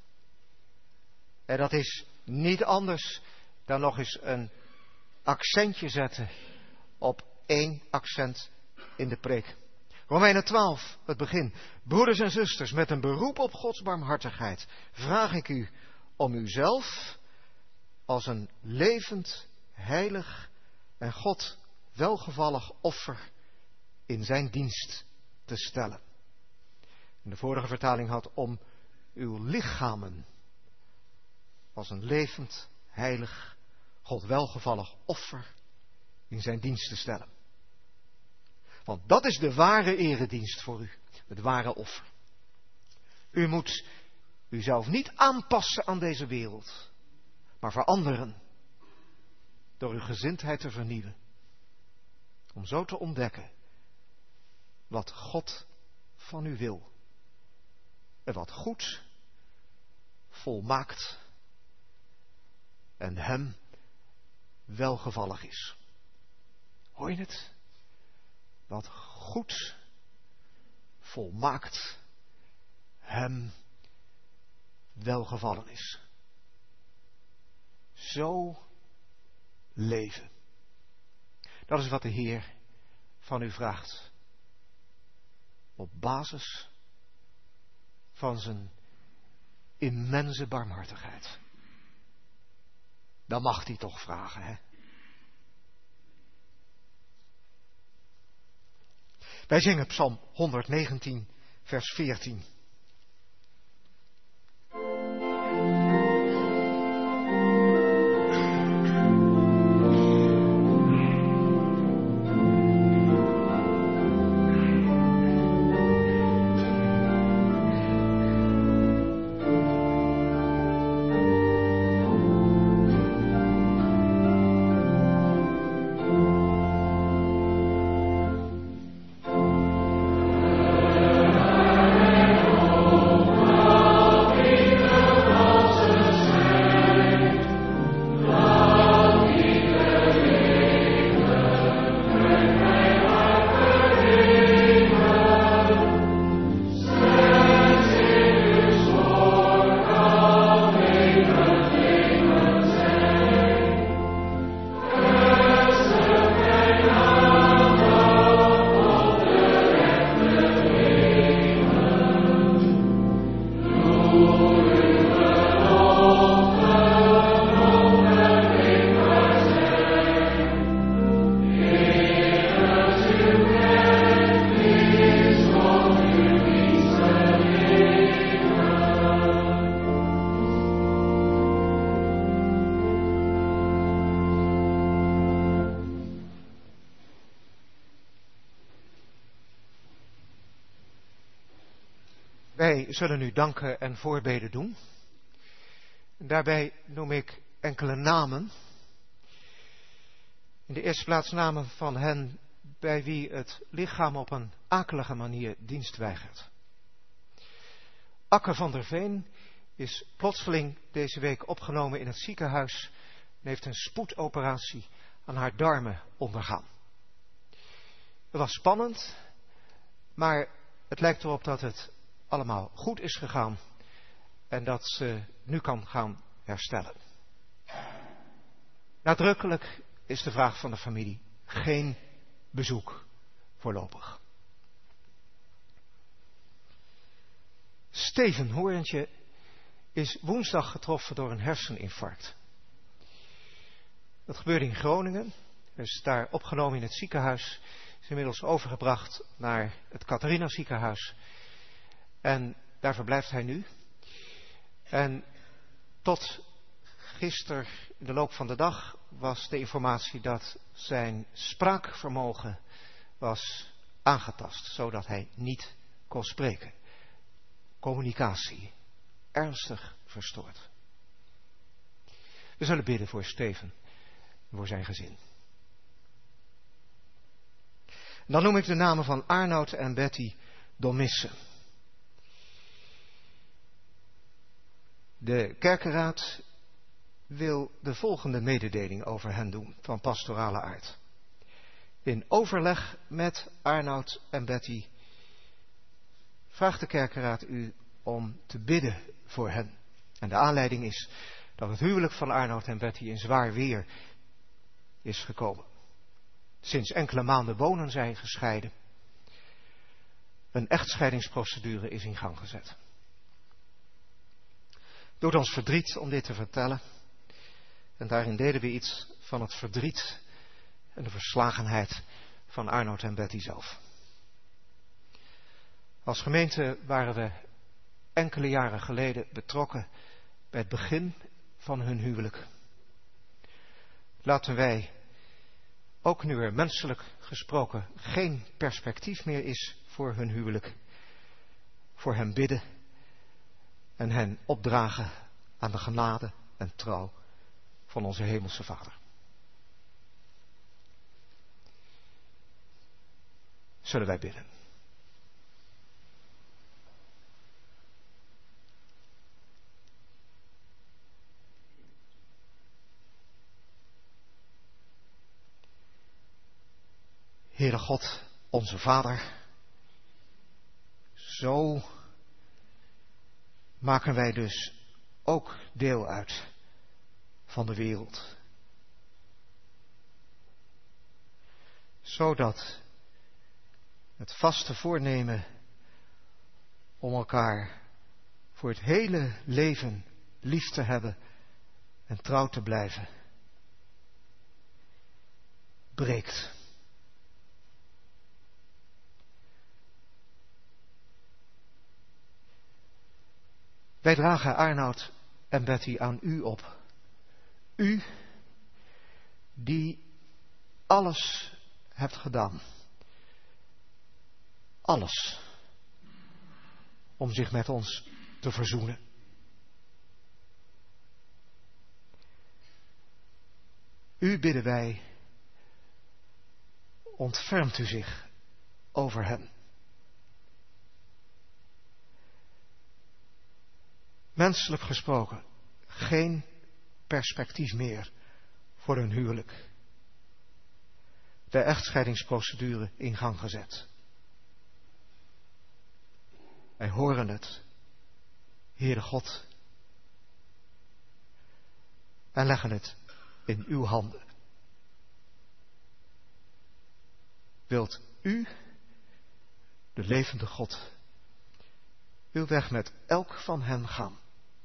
En dat is niet anders dan nog eens een accentje zetten op één accent in de preek. Romeinen 12, het begin. Broeders en zusters, met een beroep op Gods barmhartigheid vraag ik u om uzelf als een levend, heilig en God welgevallig offer in zijn dienst te stellen. En de vorige vertaling had om uw lichamen als een levend, heilig, God welgevallig offer in zijn dienst te stellen. Want dat is de ware eredienst voor u, het ware offer. U moet uzelf niet aanpassen aan deze wereld, maar veranderen door uw gezindheid te vernieuwen. Om zo te ontdekken wat God van u wil. En wat goed, volmaakt en hem welgevallig is. Hoor je het? Wat goed, volmaakt, hem welgevallen is. Zo leven. Dat is wat de Heer van u vraagt. Op basis van zijn immense barmhartigheid. Dan mag hij toch vragen, hè? Wij zingen Psalm 119, vers 14. Wij zullen nu danken en voorbeden doen. Daarbij noem ik enkele namen. In de eerste plaats namen van hen bij wie het lichaam op een akelige manier dienst weigert. Akke van der Veen is plotseling deze week opgenomen in het ziekenhuis en heeft een spoedoperatie aan haar darmen ondergaan. Het was spannend, maar het lijkt erop dat het allemaal goed is gegaan en dat ze nu kan gaan herstellen. Nadrukkelijk is de vraag van de familie: geen bezoek voorlopig. Steven Hoorntje is woensdag getroffen door een herseninfarct. Dat gebeurde in Groningen. Hij is daar opgenomen in het ziekenhuis. Is inmiddels overgebracht naar het Catharina ziekenhuis. En daar verblijft hij nu. En tot gisteren in de loop van de dag was de informatie dat zijn spraakvermogen was aangetast, zodat hij niet kon spreken. Communicatie ernstig verstoord. We zullen bidden voor Steven en voor zijn gezin. En dan noem ik de namen van Arnoud en Betty Domisse. De kerkenraad wil de volgende mededeling over hen doen, van pastorale aard. In overleg met Arnoud en Betty vraagt de kerkenraad u om te bidden voor hen. En de aanleiding is dat het huwelijk van Arnoud en Betty in zwaar weer is gekomen. Sinds enkele maanden wonen zij gescheiden. Een echtscheidingsprocedure is in gang gezet. Doet ons verdriet om dit te vertellen. En daarin deden we iets van het verdriet en de verslagenheid van Arnoud en Betty zelf. Als gemeente waren we enkele jaren geleden betrokken bij het begin van hun huwelijk. Laten wij, ook nu er menselijk gesproken geen perspectief meer is voor hun huwelijk, voor hen bidden en hen opdragen aan de genade en trouw van onze Hemelse Vader. Zullen wij bidden. Heere God, onze Vader, zo maken wij dus ook deel uit van de wereld. Zodat het vaste voornemen om elkaar voor het hele leven lief te hebben en trouw te blijven, breekt. Wij dragen Arnoud en Betty aan u op. U die alles hebt gedaan. Alles. Om zich met ons te verzoenen. U bidden wij, ontfermt u zich over hen. Menselijk gesproken, geen perspectief meer voor hun huwelijk. De echtscheidingsprocedure in gang gezet. Wij horen het, Heere God, en leggen het in uw handen. Wilt u, de levende God, uw weg met elk van hen gaan?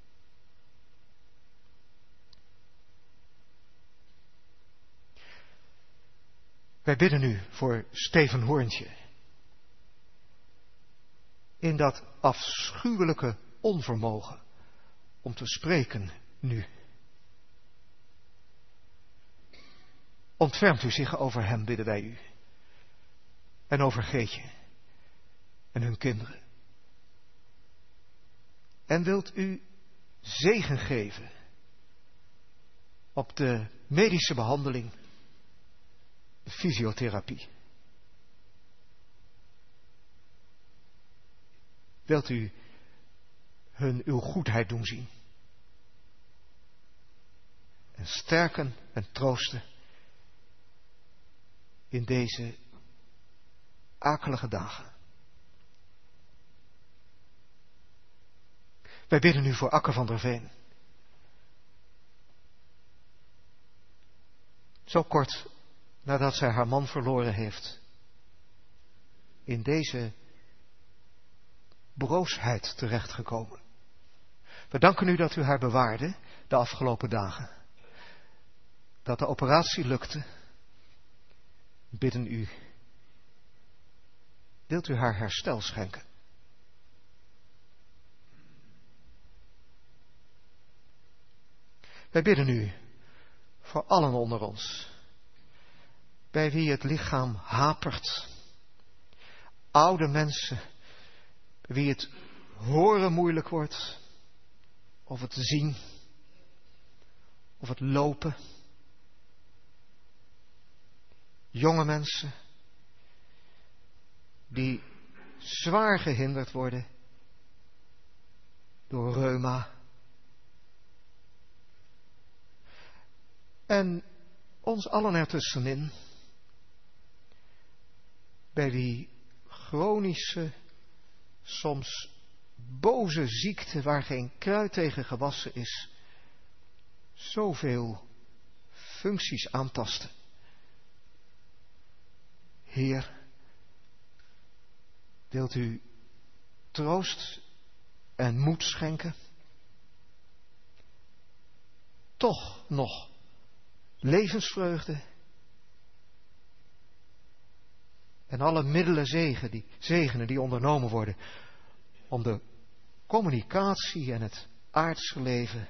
Wij bidden u voor Steven Hoorntje. In dat afschuwelijke onvermogen om te spreken nu. Ontfermt u zich over hem, bidden wij u. En over Geetje en hun kinderen. En wilt u zegen geven op de medische behandeling, de fysiotherapie. Wilt u hun uw goedheid doen zien. En sterken en troosten in deze akelige dagen. Wij bidden u voor Akke van der Veen. Zo kort nadat zij haar man verloren heeft. In deze broosheid terechtgekomen. We danken u dat u haar bewaarde de afgelopen dagen. Dat de operatie lukte. Bidden u. Wilt u haar herstel schenken? Wij bidden u voor allen onder ons, bij wie het lichaam hapert. Oude mensen, bij wie het horen moeilijk wordt, of het zien, of het lopen. Jonge mensen, die zwaar gehinderd worden door reuma. En ons allen ertussenin, bij die chronische, soms boze ziekte waar geen kruid tegen gewassen is, zoveel functies aantasten. Heer, wilt u troost en moed schenken? Toch nog levensvreugde en alle middelen zegenen die ondernomen worden om de communicatie en het aardse leven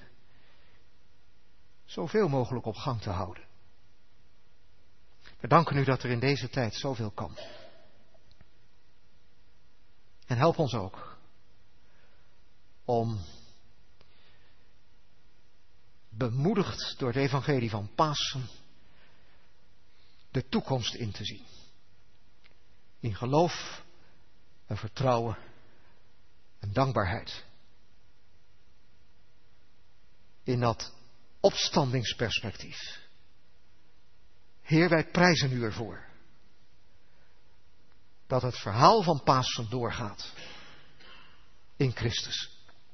zoveel mogelijk op gang te houden. We danken u dat er in deze tijd zoveel kan. En help ons ook om, bemoedigd door het evangelie van Pasen, de toekomst in te zien. In geloof en vertrouwen en dankbaarheid. In dat opstandingsperspectief. Heer, wij prijzen u ervoor dat het verhaal van Pasen doorgaat in Christus.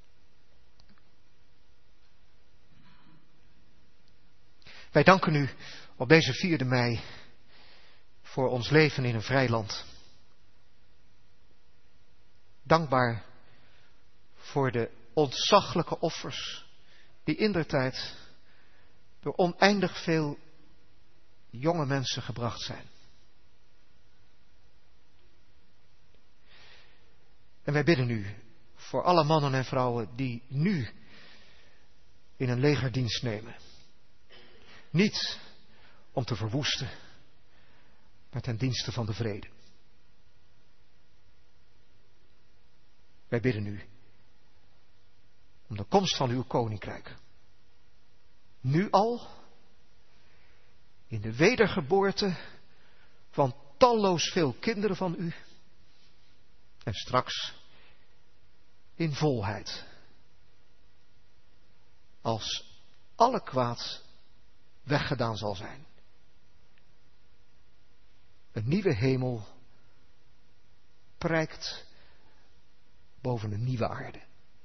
Wij danken u op deze 4e mei voor ons leven in een vrij land. Dankbaar voor de ontzaglijke offers die indertijd door oneindig veel jonge mensen gebracht zijn. En wij bidden u voor alle mannen en vrouwen die nu in een legerdienst nemen. Niet om te verwoesten, maar ten dienste van de vrede. Wij bidden u om de komst van uw koninkrijk. Nu al, in de wedergeboorte van talloos veel kinderen van u. En straks in volheid. Als alle kwaad weggedaan zal zijn. Een nieuwe hemel prijkt boven een nieuwe aarde.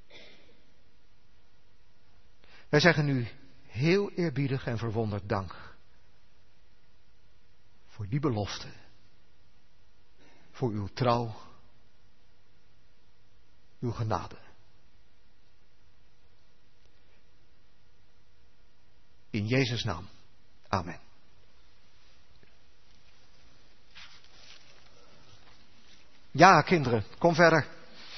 Wij zeggen u heel eerbiedig en verwonderd dank voor die belofte, voor uw trouw, uw genade. In Jezus' naam. Amen. Ja, kinderen, kom verder.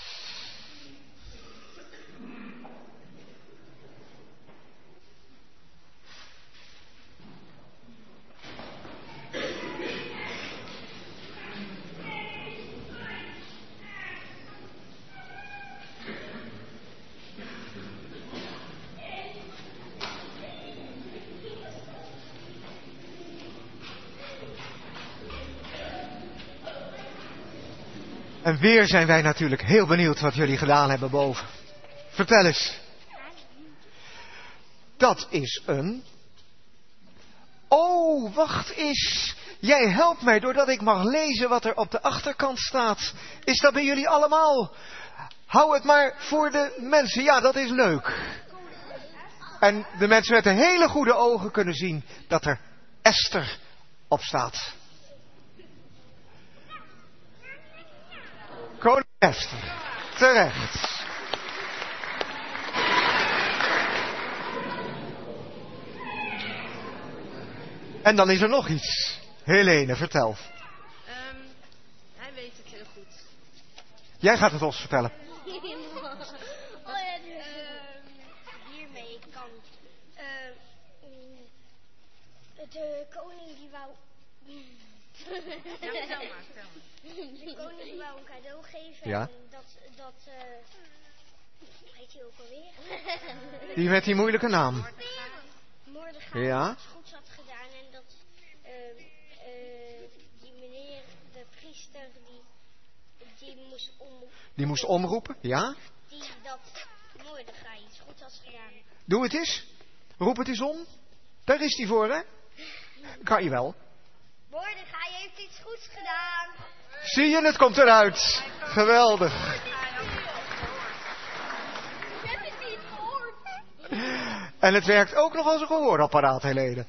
En weer zijn wij natuurlijk heel benieuwd wat jullie gedaan hebben boven. Vertel eens. Dat is een... Oh, wacht eens. Jij helpt mij doordat ik mag lezen wat er op de achterkant staat. Is dat bij jullie allemaal? Hou het maar voor de mensen. Ja, dat is leuk. En de mensen met de hele goede ogen kunnen zien dat er Esther op staat. Koningin Esther. Terecht. En dan is er nog iets. Helene, vertel. Hij weet het heel goed. Jij gaat het ons vertellen. Hiermee kan de koning die wou... Ja, vertel maar. De koning wou een cadeau geven. Ja. En dat hoe heet hij ook alweer? Die met die moeilijke naam. Mordechai Ja. iets goeds had gedaan. En dat die meneer, de priester, die moest omroepen, ja? dat Mordechai iets goeds had gedaan. Doe het eens. Roep het eens om. Daar is hij voor, hè? Kan je wel. Mordechai heeft iets goeds gedaan. Zie je, het komt eruit. Geweldig. En het werkt ook nog als een gehoorapparaat, Helene.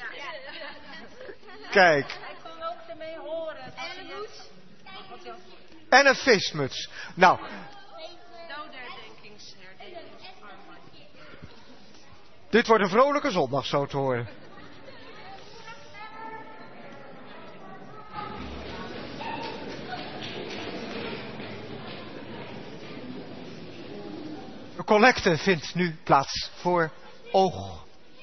Kijk. Hij kon ook ermee horen. En een hoed. En een feestmuts. Nou. Dit wordt een vrolijke zondag, zo te horen. De collecte vindt nu plaats voor oog.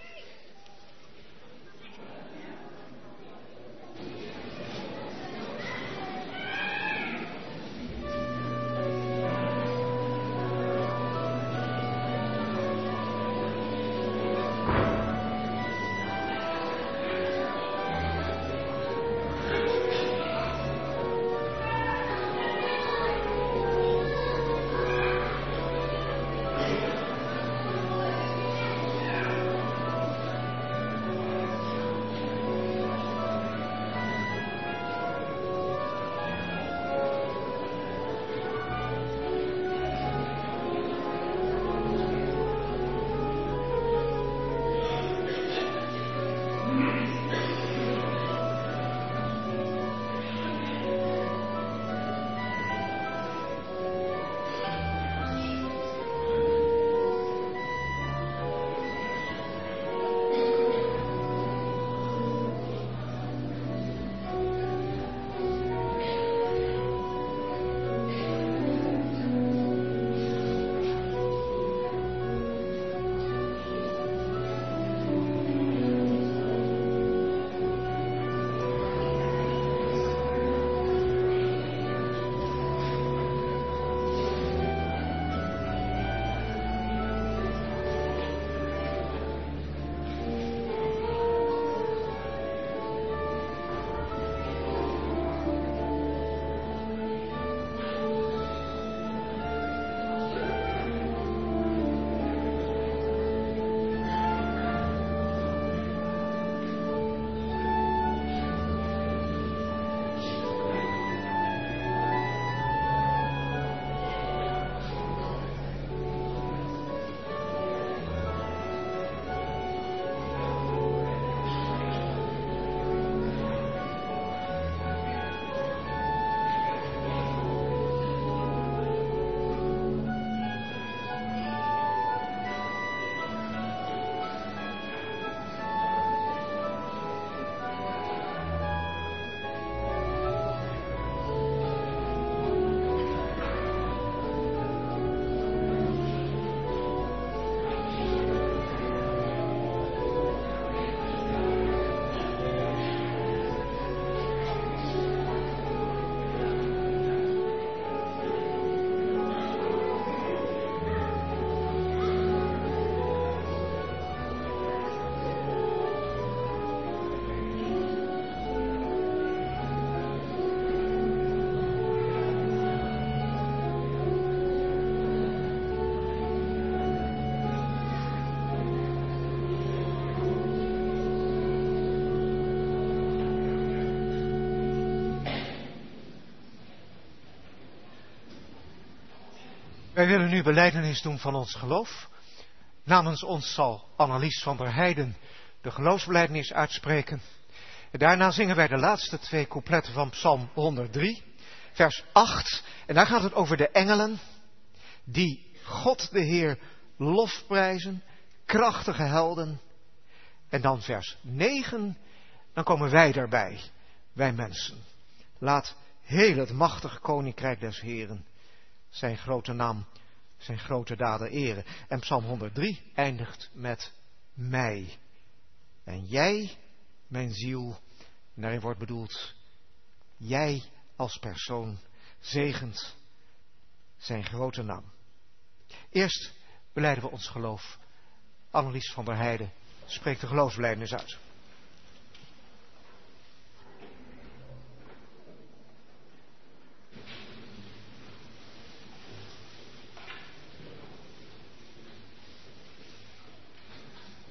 Wij willen nu belijdenis doen van ons geloof. Namens ons zal Annelies van der Heijden de geloofsbelijdenis uitspreken. En daarna zingen wij de laatste 2 coupletten van Psalm 103, vers 8. En daar gaat het over de engelen die God de Heer lofprijzen, krachtige helden. En dan vers 9, dan komen wij daarbij, wij mensen. Laat heel het machtige koninkrijk des Heeren zijn grote naam, zijn grote daden eren. En Psalm 103 eindigt met mij. En jij, mijn ziel, en daarin wordt bedoeld, jij als persoon zegent zijn grote naam. Eerst belijden we ons geloof. Annelies van der Heijden spreekt de geloofsbelijdenis uit.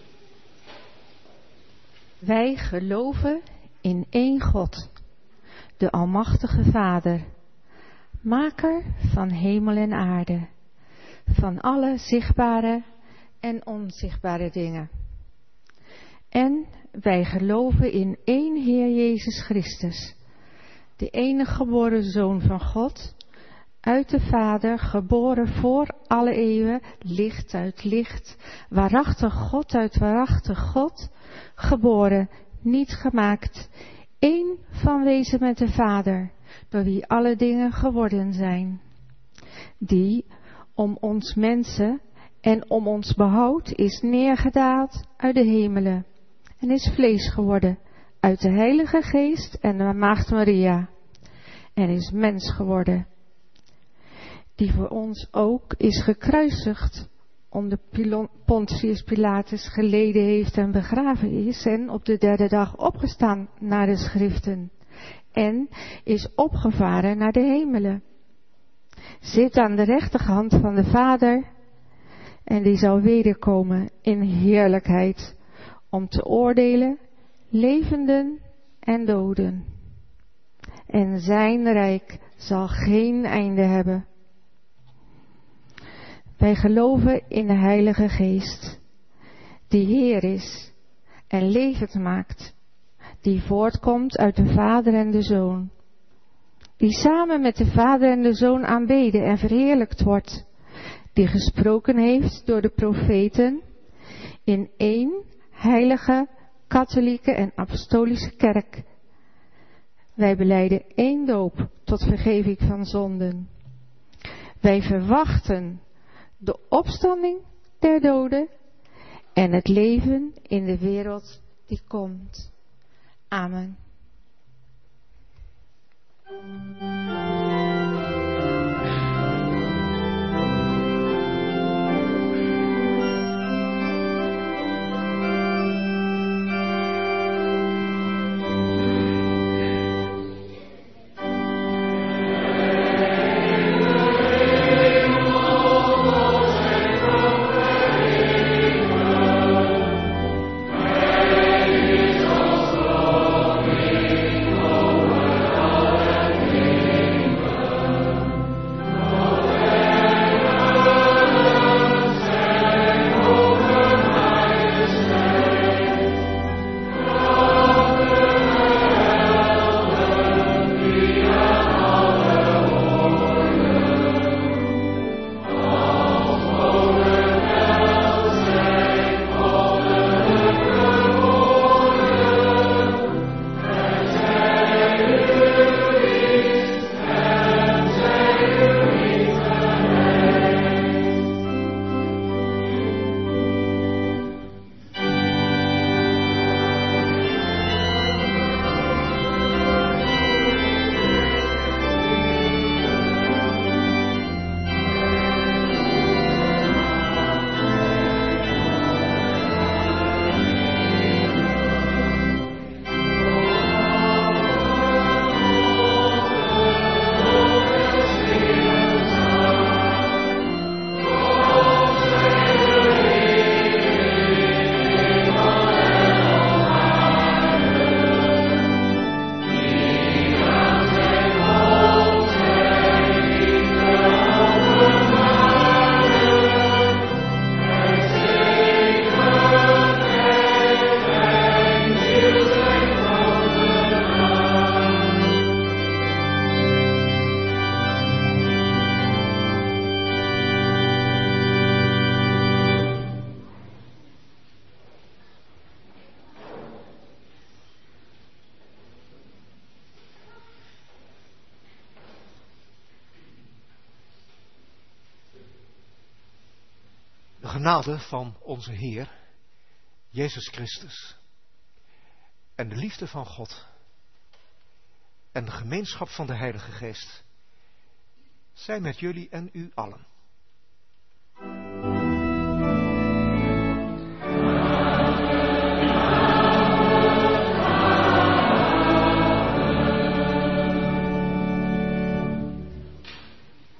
Wij geloven in één God, de Almachtige Vader, maker van hemel en aarde, van alle zichtbare en onzichtbare dingen. En wij geloven in één Heer Jezus Christus, de enige geboren Zoon van God, uit de Vader, geboren voor alle eeuwen, licht uit licht, waarachtig God uit waarachtig God, geboren, niet gemaakt, één van wezen met de Vader, door wie alle dingen geworden zijn, die om ons mensen en om ons behoud is neergedaald uit de hemelen en is vlees geworden uit de Heilige Geest en de Maagd Maria en is mens geworden, die voor ons ook is gekruisigd onder Pontius Pilatus geleden heeft en begraven is en op de derde dag opgestaan naar de schriften en is opgevaren naar de hemelen, zit aan de rechterhand van de Vader en die zal wederkomen in heerlijkheid om te oordelen levenden en doden. En zijn rijk zal geen einde hebben. Wij geloven in de Heilige Geest, die Heer is en levend maakt, die voortkomt uit de Vader en de Zoon, die samen met de Vader en de Zoon aanbeden en verheerlijkt wordt, die gesproken heeft door de profeten in één heilige, katholieke en apostolische kerk. Wij belijden één doop tot vergeving van zonden. Wij verwachten de opstanding der doden en het leven in de wereld die komt. Amen. De genade van onze Heer, Jezus Christus, en de liefde van God, en de gemeenschap van de Heilige Geest, zij met jullie en u allen.